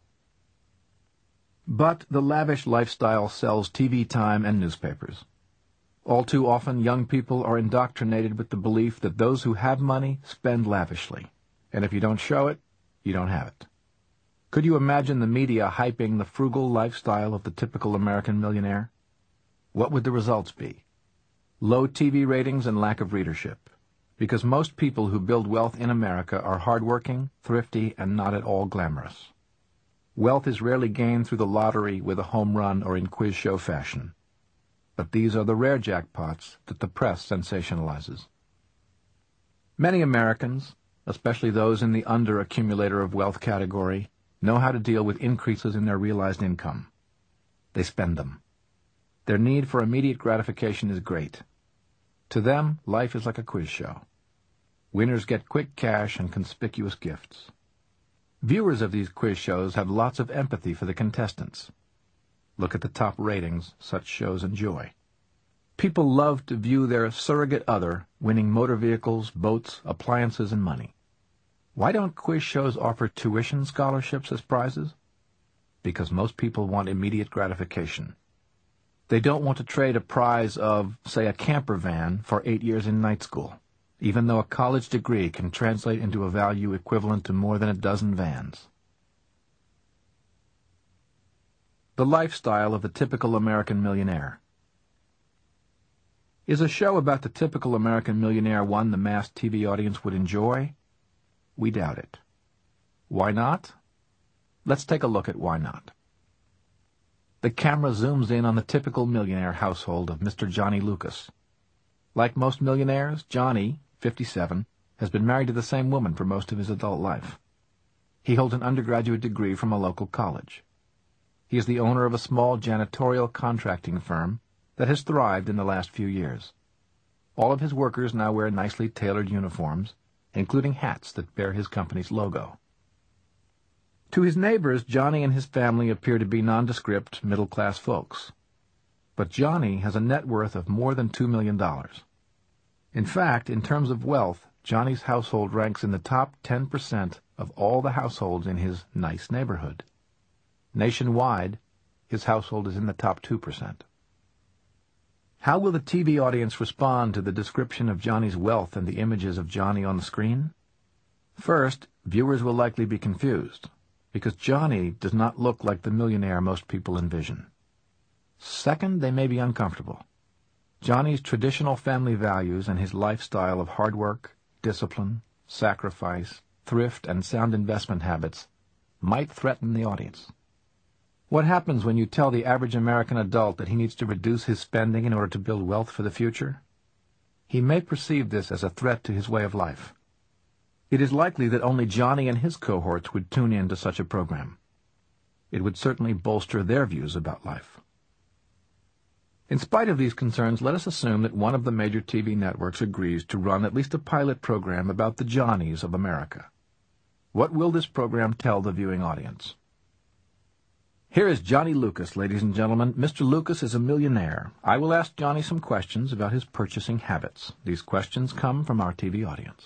But the lavish lifestyle sells T V time and newspapers. All too often, young people are indoctrinated with the belief that those who have money spend lavishly, and if you don't show it, you don't have it. Could you imagine the media hyping the frugal lifestyle of the typical American millionaire? What would the results be? Low T V ratings and lack of readership, because most people who build wealth in America are hardworking, thrifty, and not at all glamorous. Wealth is rarely gained through the lottery with a home run or in quiz show fashion. But these are the rare jackpots that the press sensationalizes. Many Americans, especially those in the under-accumulator of wealth category, know how to deal with increases in their realized income. They spend them. Their need for immediate gratification is great. To them, life is like a quiz show. Winners get quick cash and conspicuous gifts. Viewers of these quiz shows have lots of empathy for the contestants. Look at the top ratings such shows enjoy. People love to view their surrogate other winning motor vehicles, boats, appliances, and money. Why don't quiz shows offer tuition scholarships as prizes? Because most people want immediate gratification. They don't want to trade a prize of, say, a camper van for eight years in night school, even though a college degree can translate into a value equivalent to more than a dozen vans. The lifestyle of the typical American millionaire. Is a show about the typical American millionaire one the mass T V audience would enjoy? We doubt it. Why not? Let's take a look at why not. The camera zooms in on the typical millionaire household of Mister Johnny Lucas. Like most millionaires, Johnny, fifty-seven, has been married to the same woman for most of his adult life. He holds an undergraduate degree from a local college. He is the owner of a small janitorial contracting firm that has thrived in the last few years. All of his workers now wear nicely tailored uniforms, including hats that bear his company's logo. To his neighbors, Johnny and his family appear to be nondescript, middle-class folks. But Johnny has a net worth of more than two million dollars. In fact, in terms of wealth, Johnny's household ranks in the top ten percent of all the households in his nice neighborhood. Nationwide, his household is in the top two percent. How will the T V audience respond to the description of Johnny's wealth and the images of Johnny on the screen? First, viewers will likely be confused, because Johnny does not look like the millionaire most people envision. Second, they may be uncomfortable. Johnny's traditional family values and his lifestyle of hard work, discipline, sacrifice, thrift, and sound investment habits might threaten the audience. What happens when you tell the average American adult that he needs to reduce his spending in order to build wealth for the future? He may perceive this as a threat to his way of life. It is likely that only Johnny and his cohorts would tune in to such a program. It would certainly bolster their views about life. In spite of these concerns, let us assume that one of the major T V networks agrees to run at least a pilot program about the Johnnies of America. What will this program tell the viewing audience? Here is Johnny Lucas, ladies and gentlemen. Mister Lucas is a millionaire. I will ask Johnny some questions about his purchasing habits. These questions come from our T V audience.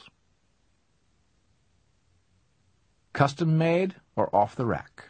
Custom-made or off the rack?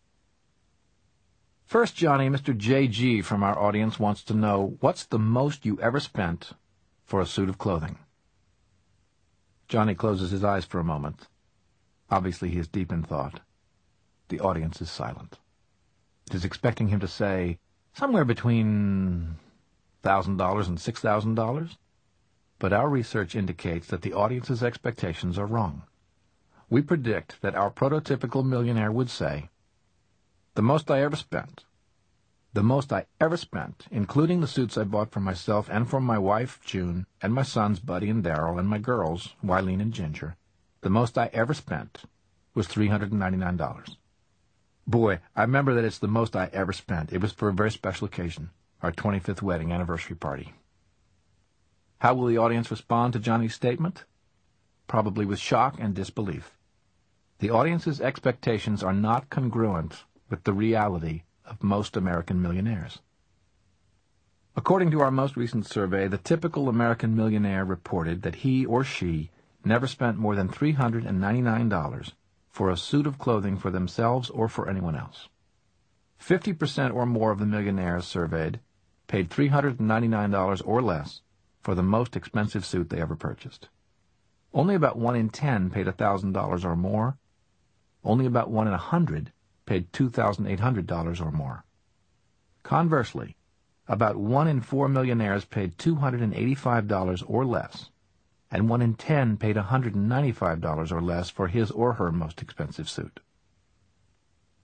First, Johnny, Mister J G from our audience wants to know, what's the most you ever spent for a suit of clothing? Johnny closes his eyes for a moment. Obviously, he is deep in thought. The audience is silent. It is expecting him to say, somewhere between one thousand dollars and six thousand dollars. But our research indicates that the audience's expectations are wrong. We predict that our prototypical millionaire would say, the most I ever spent, the most I ever spent, including the suits I bought for myself and for my wife, June, and my sons, Buddy and Darrell, and my girls, Wileen and Ginger, the most I ever spent was three hundred ninety-nine dollars. Boy, I remember that it's the most I ever spent. It was for a very special occasion, our twenty-fifth wedding anniversary party. How will the audience respond to Johnny's statement? Probably with shock and disbelief. The audience's expectations are not congruent with the reality of most American millionaires. According to our most recent survey, the typical American millionaire reported that he or she never spent more than three hundred ninety-nine dollars for a suit of clothing for themselves or for anyone else. fifty percent or more of the millionaires surveyed paid three hundred ninety-nine dollars or less for the most expensive suit they ever purchased. Only about one in ten paid one thousand dollars or more. Only about one in one hundred paid two thousand eight hundred dollars or more. Conversely, about one in four millionaires paid two hundred eighty-five dollars or less, and one in ten paid one hundred ninety-five dollars or less for his or her most expensive suit.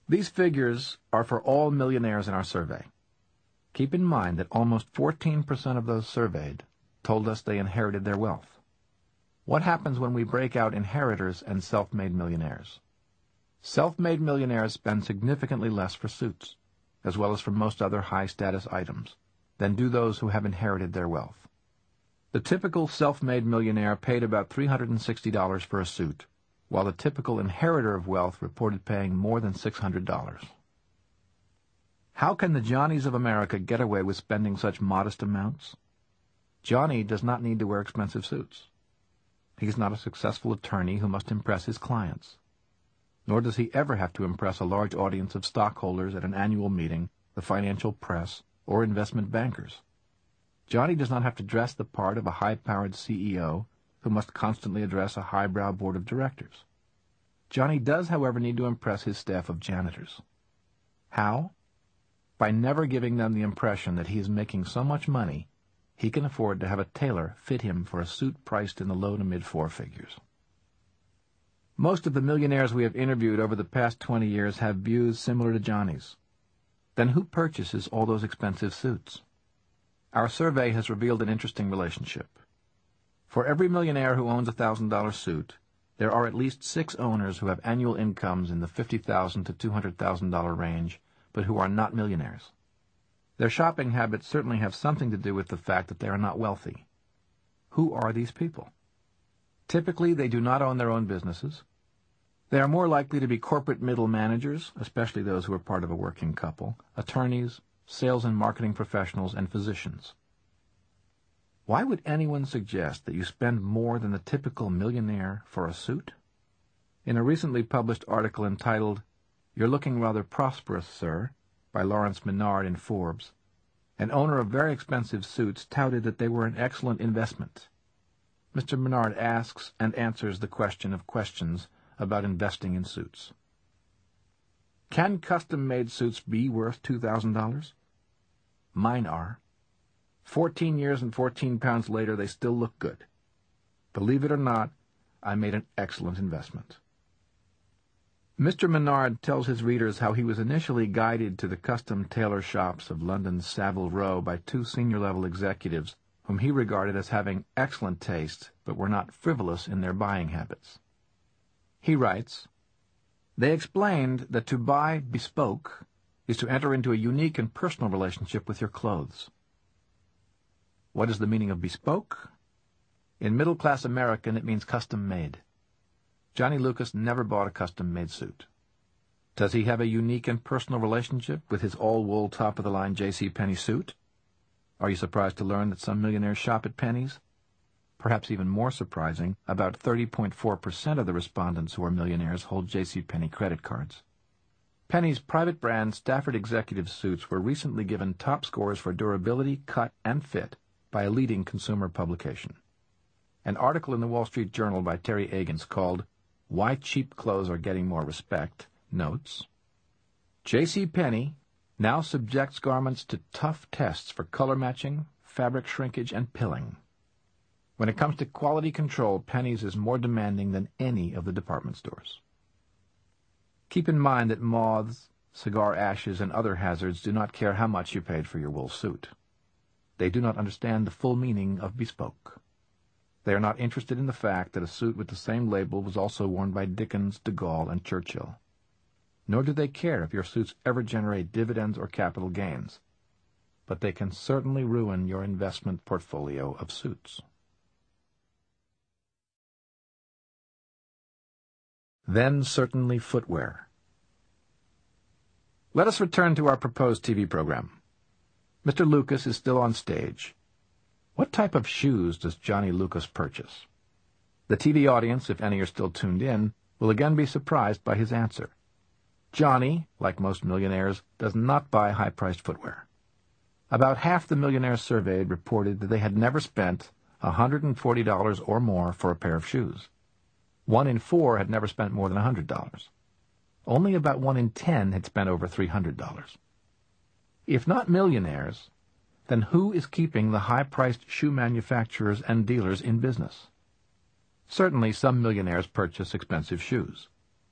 These figures are for all millionaires in our survey. Keep in mind that almost fourteen percent of those surveyed told us they inherited their wealth. What happens when we break out inheritors and self-made millionaires? Self-made millionaires spend significantly less for suits, as well as for most other high-status items, than do those who have inherited their wealth. The typical self-made millionaire paid about three hundred sixty dollars for a suit, while the typical inheritor of wealth reported paying more than six hundred dollars. How can the Johnnies of America get away with spending such modest amounts? Johnny does not need to wear expensive suits. He is not a successful attorney who must impress his clients. Nor does he ever have to impress a large audience of stockholders at an annual meeting, the financial press, or investment bankers. Johnny does not have to dress the part of a high-powered C E O who must constantly address a highbrow board of directors. Johnny does, however, need to impress his staff of janitors. How? By never giving them the impression that he is making so much money he can afford to have a tailor fit him for a suit priced in the low to mid-four figures. Most of the millionaires we have interviewed over the past twenty years have views similar to Johnny's. Then who purchases all those expensive suits? Our survey has revealed an interesting relationship. For every millionaire who owns a one thousand dollar suit, there are at least six owners who have annual incomes in the fifty thousand dollars to two hundred thousand dollars range, but who are not millionaires. Their shopping habits certainly have something to do with the fact that they are not wealthy. Who are these people? Typically, they do not own their own businesses. They are more likely to be corporate middle managers, especially those who are part of a working couple, attorneys, sales and marketing professionals, and physicians. Why would anyone suggest that you spend more than the typical millionaire for a suit? In a recently published article entitled, "You're Looking Rather Prosperous, Sir," by Lawrence Menard in Forbes, an owner of very expensive suits touted that they were an excellent investment. Mister Menard asks and answers the question of questions about investing in suits. Can custom-made suits be worth two thousand dollars? Mine are. Fourteen years and fourteen pounds later, they still look good. Believe it or not, I made an excellent investment. Mister Menard tells his readers how he was initially guided to the custom tailor shops of London's Savile Row by two senior-level executives whom he regarded as having excellent taste but were not frivolous in their buying habits. He writes, "They explained that to buy bespoke is to enter into a unique and personal relationship with your clothes." What is the meaning of bespoke? In middle-class American, it means custom-made. Johnny Lucas never bought a custom-made suit. Does he have a unique and personal relationship with his all-wool top-of-the-line J C Penney suit? Are you surprised to learn that some millionaires shop at Penney's? Perhaps even more surprising, about thirty point four percent of the respondents who are millionaires hold J C Penney credit cards. Penney's private brand Stafford executive suits were recently given top scores for durability, cut, and fit by a leading consumer publication. An article in the Wall Street Journal by Terry Agins called "Why Cheap Clothes Are Getting More Respect" notes, J C Penney now subjects garments to tough tests for color matching, fabric shrinkage, and pilling. When it comes to quality control, Penney's is more demanding than any of the department stores. Keep in mind that moths, cigar ashes, and other hazards do not care how much you paid for your wool suit. They do not understand the full meaning of bespoke. They are not interested in the fact that a suit with the same label was also worn by Dickens, de Gaulle, and Churchill. Nor do they care if your suits ever generate dividends or capital gains. But they can certainly ruin your investment portfolio of suits. Then certainly footwear. Let us return to our proposed T V program. Mister Lucas is still on stage. What type of shoes does Johnny Lucas purchase? The T V audience, if any are still tuned in, will again be surprised by his answer. Johnny, like most millionaires, does not buy high-priced footwear. About half the millionaires surveyed reported that they had never spent one hundred forty dollars or more for a pair of shoes. One in four had never spent more than one hundred dollars. Only about one in ten had spent over three hundred dollars. If not millionaires, then who is keeping the high-priced shoe manufacturers and dealers in business? Certainly some millionaires purchase expensive shoes.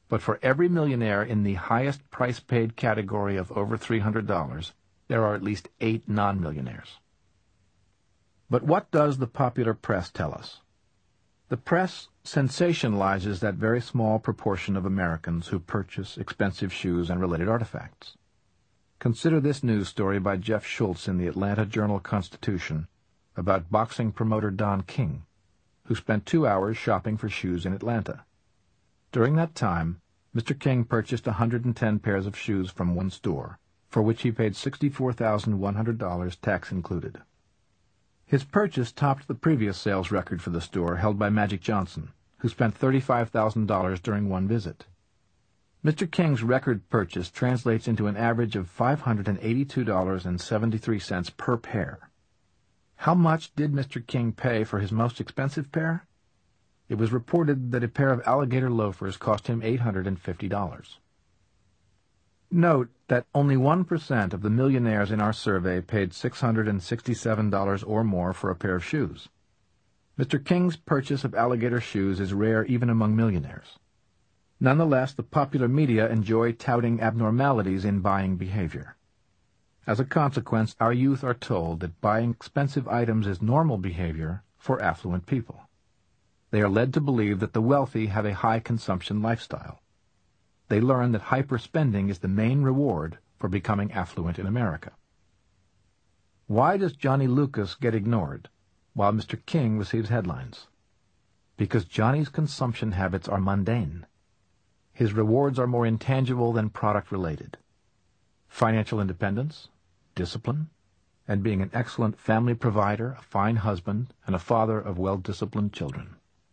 but for every millionaire in the highest price paid category of over three hundred dollars, there are at least eight non-millionaires. But what does the popular press tell us? The press sensationalizes that very small proportion of Americans who purchase expensive shoes and related artifacts. Consider this news story by Jeff Schultz in the Atlanta Journal-Constitution about boxing promoter Don King, who spent two hours shopping for shoes in Atlanta. During that time, Mister King purchased one hundred ten pairs of shoes from one store, for which he paid sixty-four thousand one hundred dollars, tax included. His purchase topped the previous sales record for the store held by Magic Johnson, who spent thirty-five thousand dollars during one visit. Mister King's record purchase translates into an average of five hundred eighty-two dollars and seventy-three cents per pair. How much did Mister King pay for his most expensive pair? It was reported that a pair of alligator loafers cost him eight hundred fifty dollars. Note that only one percent of the millionaires in our survey paid six hundred sixty-seven dollars or more for a pair of shoes. Mister King's purchase of alligator shoes is rare even among millionaires. Nonetheless, the popular media enjoy touting abnormalities in buying behavior. As a consequence, our youth are told that buying expensive items is normal behavior for affluent people. They are led to believe that the wealthy have a high consumption lifestyle. They learn that hyper-spending is the main reward for becoming affluent in America. Why does Johnny Lucas get ignored, while Mister King receives headlines? Because Johnny's consumption habits are mundane. His rewards are more intangible than product-related. Financial independence, discipline, and being an excellent family provider, a fine husband, and a father of well-disciplined children.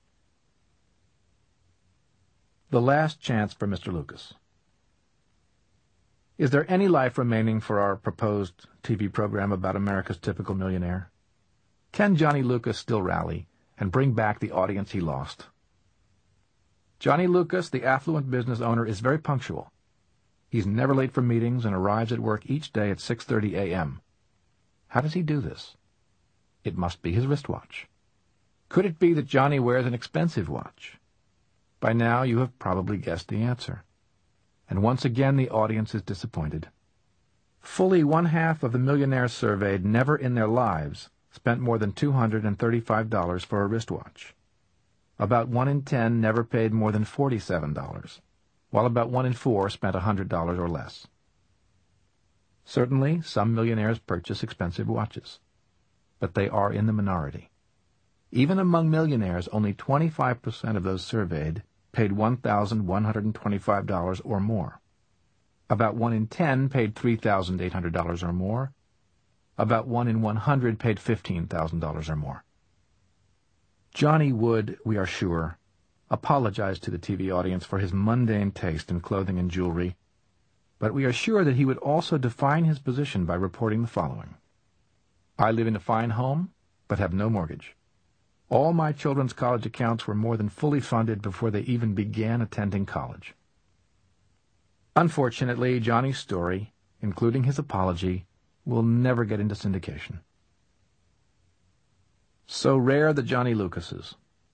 The last chance for Mister Lucas. Is there any life remaining for our proposed T V program about America's typical millionaire? Can Johnny Lucas still rally and bring back the audience he lost? Johnny Lucas, the affluent business owner, is very punctual. He's never late for meetings and arrives at work each day at six thirty a m How does he do this? It must be his wristwatch. Could it be that Johnny wears an expensive watch? By now you have probably guessed the answer. And once again the audience is disappointed. Fully one-half of the millionaires surveyed never in their lives spent more than two hundred thirty-five dollars for a wristwatch. About one in ten never paid more than forty-seven dollars, while about one in four spent one hundred dollars or less. Certainly, some millionaires purchase expensive watches, but they are in the minority. Even among millionaires, only twenty-five percent of those surveyed paid one thousand one hundred twenty-five dollars or more. About one in ten paid three thousand eight hundred dollars or more. About one in one hundred paid fifteen thousand dollars or more. Johnny would, we are sure, apologize to the T V audience for his mundane taste in clothing and jewelry, but we are sure that he would also define his position by reporting the following. I live in a fine home, but have no mortgage. All my children's college accounts were more than fully funded before they even began attending college. Unfortunately, Johnny's story, including his apology, will never get into syndication. So rare the Johnny Lucases.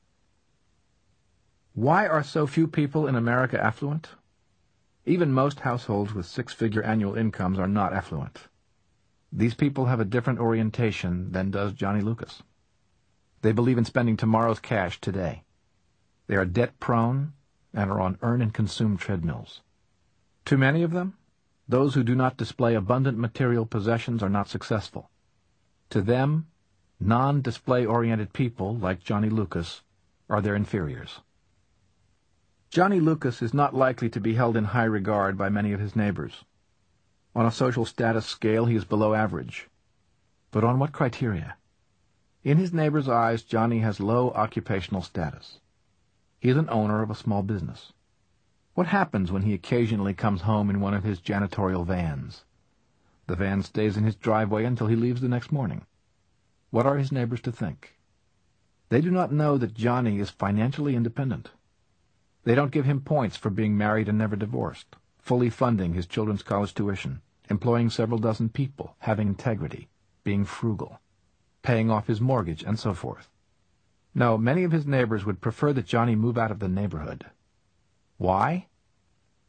Why are so few people in America affluent? Even most households with six-figure annual incomes are not affluent. These people have a different orientation than does Johnny Lucas. They believe in spending tomorrow's cash today. They are debt-prone and are on earn-and-consume treadmills. To many of them, those who do not display abundant material possessions are not successful. To them, non-display-oriented people, like Johnny Lucas, are their inferiors. Johnny Lucas is not likely to be held in high regard by many of his neighbors. On a social status scale, he is below average. But on what criteria? In his neighbors' eyes, Johnny has low occupational status. He is an owner of a small business. What happens when he occasionally comes home in one of his janitorial vans? The van stays in his driveway until he leaves the next morning. What are his neighbors to think? They do not know that Johnny is financially independent. They don't give him points for being married and never divorced, fully funding his children's college tuition, employing several dozen people, having integrity, being frugal, paying off his mortgage, and so forth. No, many of his neighbors would prefer that Johnny move out of the neighborhood. Why?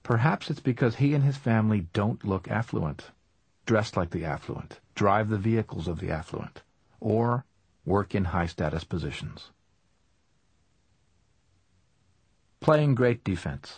Perhaps it's because he and his family don't look affluent, dress like the affluent, drive the vehicles of the affluent, or work in high-status positions. Playing great defense.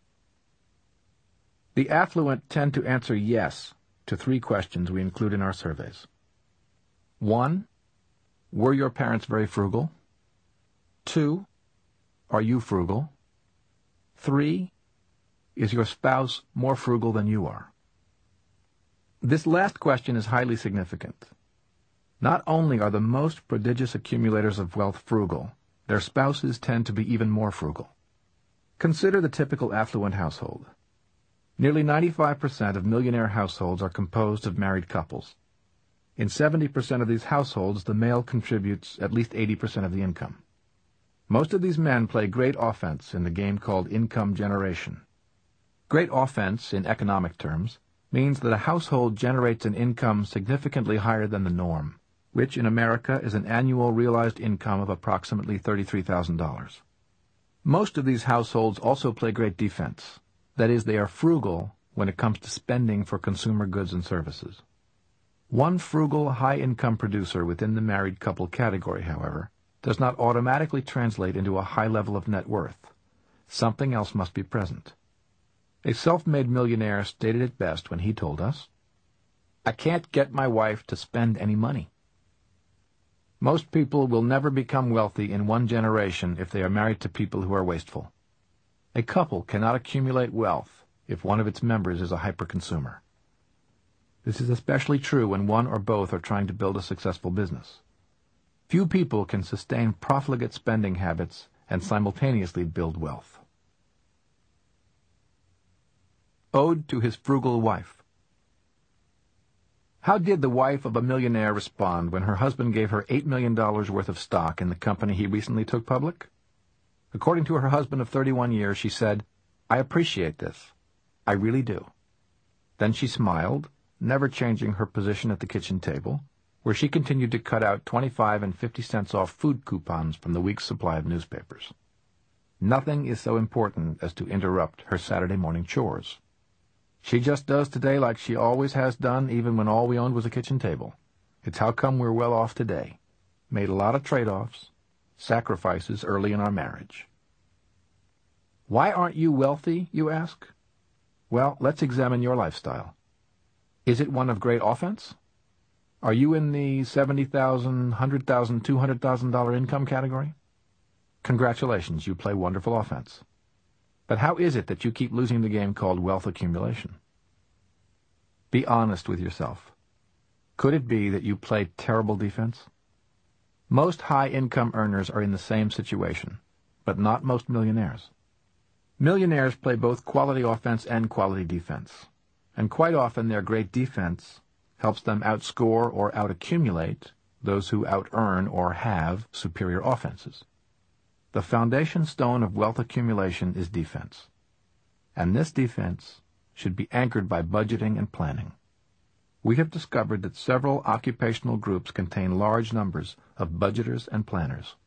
The affluent tend to answer yes to three questions we include in our surveys. One, were your parents very frugal? Two, are you frugal? Three, is your spouse more frugal than you are? This last question is highly significant. Not only are the most prodigious accumulators of wealth frugal, their spouses tend to be even more frugal. Consider the typical affluent household. Nearly ninety-five percent of millionaire households are composed of married couples. In seventy percent of these households, the male contributes at least eighty percent of the income. Most of these men play great offense in the game called income generation. Great offense, in economic terms, means that a household generates an income significantly higher than the norm, which in America is an annual realized income of approximately thirty-three thousand dollars. Most of these households also play great defense. That is, they are frugal when it comes to spending for consumer goods and services. One frugal, high-income producer within the married couple category, however, does not automatically translate into a high level of net worth. Something else must be present. A self-made millionaire stated it best when he told us, "I can't get my wife to spend any money." Most people will never become wealthy in one generation if they are married to people who are wasteful. A couple cannot accumulate wealth if one of its members is a hyperconsumer. This is especially true when one or both are trying to build a successful business. Few people can sustain profligate spending habits and simultaneously build wealth. Ode to his frugal wife. How did the wife of a millionaire respond when her husband gave her eight million dollars worth of stock in the company he recently took public? According to her husband of thirty-one years, she said, "I appreciate this. I really do." Then she smiled, never changing her position at the kitchen table, where she continued to cut out twenty-five and fifty cents off food coupons from the week's supply of newspapers. Nothing is so important as to interrupt her Saturday morning chores. She just does today like she always has done, even when all we owned was a kitchen table. It's how come we're well off today. Made a lot of trade-offs, sacrifices early in our marriage. Why aren't you wealthy, you ask? Well, let's examine your lifestyle. Is it one of great offense? Are you in the seventy thousand dollars, one hundred thousand dollars, two hundred thousand dollars income category? Congratulations, you play wonderful offense. But how is it that you keep losing the game called wealth accumulation? Be honest with yourself. Could it be that you play terrible defense? Most high-income earners are in the same situation, but not most millionaires. Millionaires play both quality offense and quality defense, and quite often their great defense helps them outscore or out-accumulate those who out-earn or have superior offenses. The foundation stone of wealth accumulation is defense, and this defense should be anchored by budgeting and planning. We have discovered that several occupational groups contain large numbers of budgeters and planners.